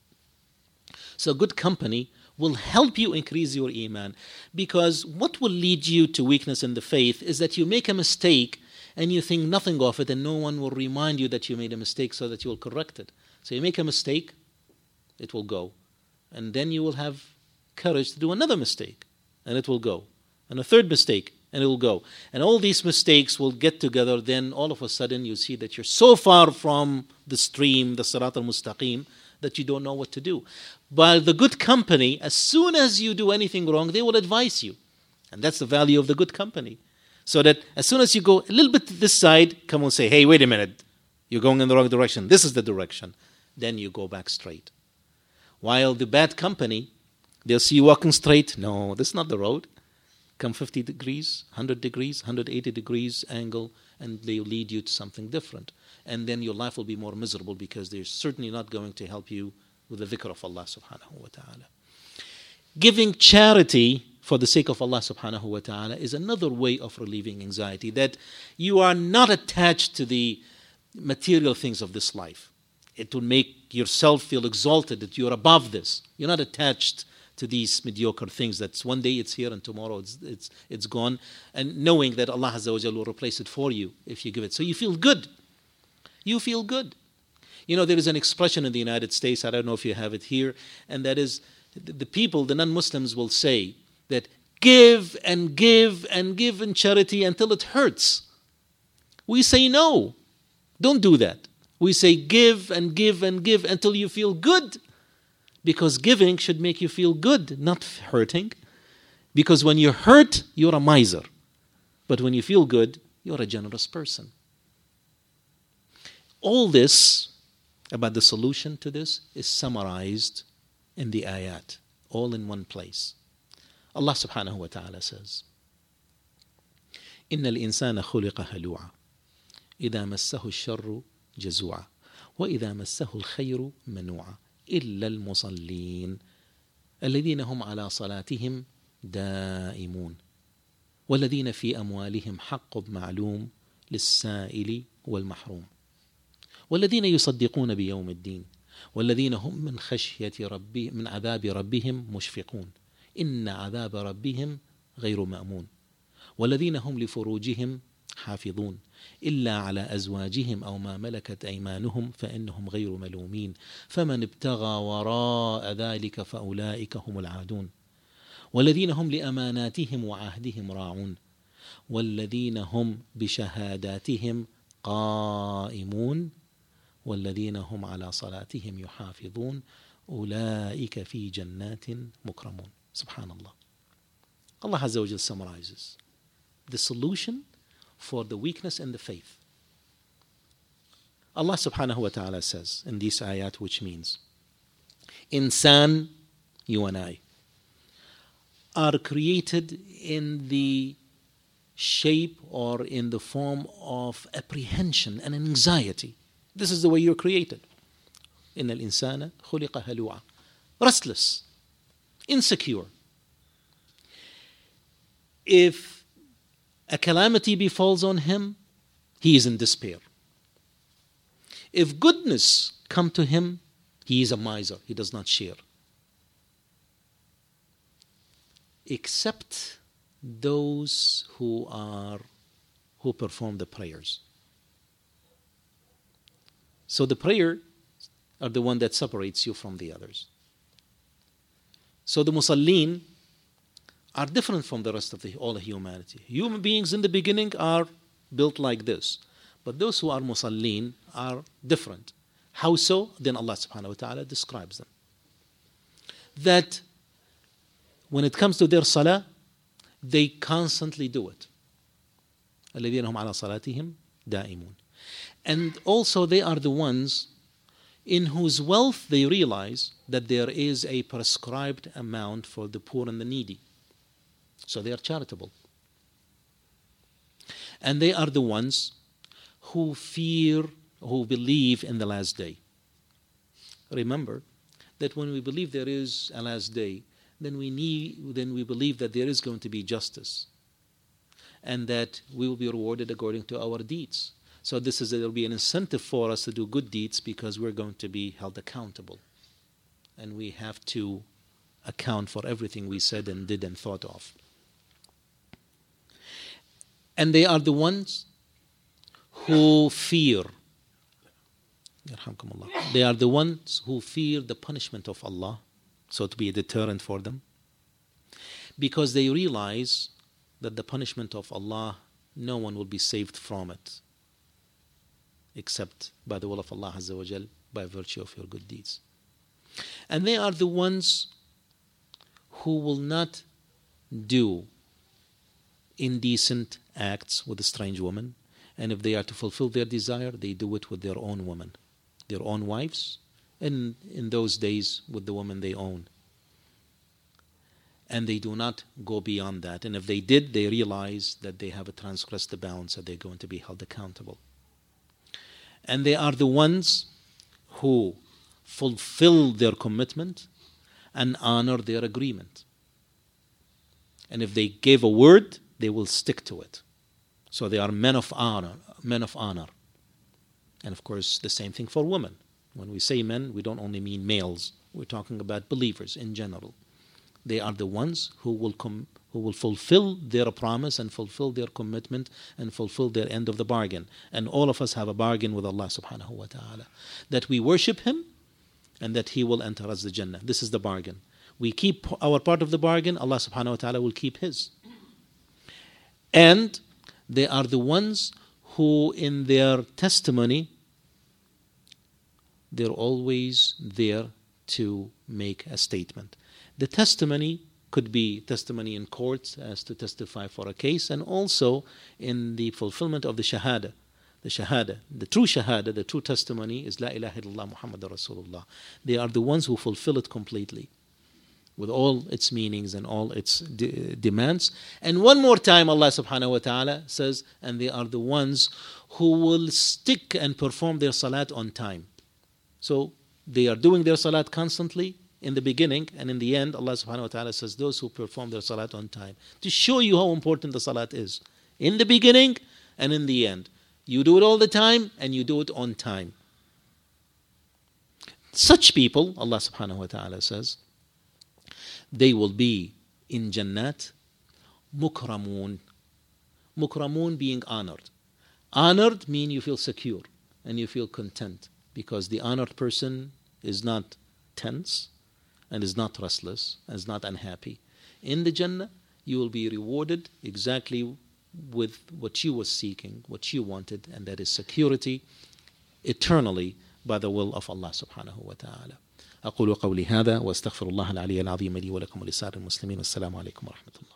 So good company will help you increase your iman, because what will lead you to weakness in the faith is that you make a mistake and you think nothing of it, and no one will remind you that you made a mistake so that you will correct it. So you make a mistake, it will go. And then you will have courage to do another mistake, and it will go. And a third mistake, and it will go. And all these mistakes will get together. Then all of a sudden you see that you're so far from the stream, the Sirat al-Mustaqim, that you don't know what to do. But the good company, as soon as you do anything wrong, they will advise you. And that's the value of the good company. So that as soon as you go a little bit to this side, come and say, hey, wait a minute, you're going in the wrong direction. This is the direction. Then you go back straight. While the bad company, they'll see you walking straight. No, this is not the road. Come 50 degrees, 100 degrees, 180 degrees angle, and they lead you to something different. And then your life will be more miserable, because they're certainly not going to help you with the dhikr of Allah subhanahu wa ta'ala. Giving charity for the sake of Allah subhanahu wa ta'ala is another way of relieving anxiety, that you are not attached to the material things of this life. It will make yourself feel exalted that you're above this. You're not attached to these mediocre things that's one day it's here and tomorrow it's gone, and knowing that Allah Azza wa Jalla will replace it for you if you give it. So you feel good. You feel good. You know, there is an expression in the United States, I don't know if you have it here, and that is the people, the non-Muslims will say that give and give and give in charity until it hurts. We say no, don't do that. We say give and give and give until you feel good. Because giving should make you feel good, not hurting. Because when you're hurt, you're a miser. But when you feel good, you're a generous person. All this about the solution to this is summarized in the ayat, all in one place. Allah subhanahu wa ta'ala says, إِنَّ الْإِنسَانَ خُلِقَ هَلُوعًا إِذَا مَسَّهُ الشَّرُّ جَزُوعًا وَإِذَا مَسَّهُ الْخَيْرُ مَنُوعًا إلا المصلين الذين هم على صلاتهم دائمون والذين في أموالهم حق معلوم للسائل والمحروم والذين يصدقون بيوم الدين والذين هم من عذاب ربهم مشفقون إن عذاب ربهم غير مأمون والذين هم لفروجهم حافظون إلا على أزواجهم أو ما ملكت أيمانهم فإنهم غير ملومين فمن ابتغى وراء ذلك فأولئك هم العادون والذين هم لأماناتهم وعهدهم راعون والذين هم بشهاداتهم قائمون والذين هم على صلاتهم يحافظون أولئك في جنات مكرمون. Subhanallah. Allah Azza wa Jal summarizes the solution for the weakness in the faith. Allah subhanahu wa ta'ala says in these ayat, which means insan, you and I, are created in the shape or in the form of apprehension and anxiety. This is the way you're created. إن الإنسان خلق هلوعا, restless, insecure. If a calamity befalls on him, he is in despair. If goodness come to him, he is a miser, he does not share. Except those who perform the prayers. So the prayer are the one that separates you from the others. So the musallin are different from the rest of all humanity. Human beings in the beginning are built like this. But those who are musallin are different. How so? Then Allah subhanahu wa ta'ala describes them. That when it comes to their salah, they constantly do it. الَّذِينَ هُمْ عَلَى صَلَاتِهِمْ دَائِمُونَ. And also they are the ones in whose wealth they realize that there is a prescribed amount for the poor and the needy. So they are charitable. And they are the ones who believe in the last day. Remember that when we believe there is a last day, then we believe that there is going to be justice and that we will be rewarded according to our deeds. So there will be an incentive for us to do good deeds because we're going to be held accountable. And we have to account for everything we said and did and thought of. And they are the ones who fear. They are the ones who fear the punishment of Allah, so to be a deterrent for them. Because they realize that the punishment of Allah, no one will be saved from it, except by the will of Allah Azza wa Jal, by virtue of your good deeds. And they are the ones who will not do indecent acts with a strange woman. And if they are to fulfill their desire, they do it with their own women, their own wives, and in those days with the women they own. And they do not go beyond that. And if they did, they realize that they have transgressed the bounds and they're going to be held accountable. And they are the ones who fulfill their commitment and honor their agreement. And if they gave a word, they will stick to it. So they are men of honor. And of course, the same thing for women. When we say men, we don't only mean males. We're talking about believers in general. They are the ones who will fulfill their promise and fulfill their commitment and fulfill their end of the bargain. And all of us have a bargain with Allah subhanahu wa ta'ala, that we worship Him and that He will enter us the Jannah. This is the bargain. We keep our part of the bargain, Allah subhanahu wa ta'ala will keep His. And they are the ones who in their testimony, they're always there to make a statement. The testimony could be testimony in courts as to testify for a case, and also in the fulfillment of the shahada. The true shahada, the true testimony is La ilaha illallah Muhammadur Rasulullah. They are the ones who fulfill it completely, with all its meanings and all its demands. And one more time Allah subhanahu wa ta'ala says, and they are the ones who will stick and perform their salat on time. So they are doing their salat constantly in the beginning, and in the end Allah subhanahu wa ta'ala says those who perform their salat on time, to show you how important the salat is. In the beginning and in the end. You do it all the time and you do it on time. Such people, Allah subhanahu wa ta'ala says, they will be in Jannat mukramun. Mukramun being honored. Honored means you feel secure and you feel content, because the honored person is not tense and is not restless and is not unhappy. In the Jannah, you will be rewarded exactly with what you were seeking, what you wanted, and that is security eternally by the will of Allah subhanahu wa ta'ala. أقول قولي هذا وأستغفر الله العلي العظيم لي ولكم ولسائر المسلمين. والسلام عليكم ورحمة الله.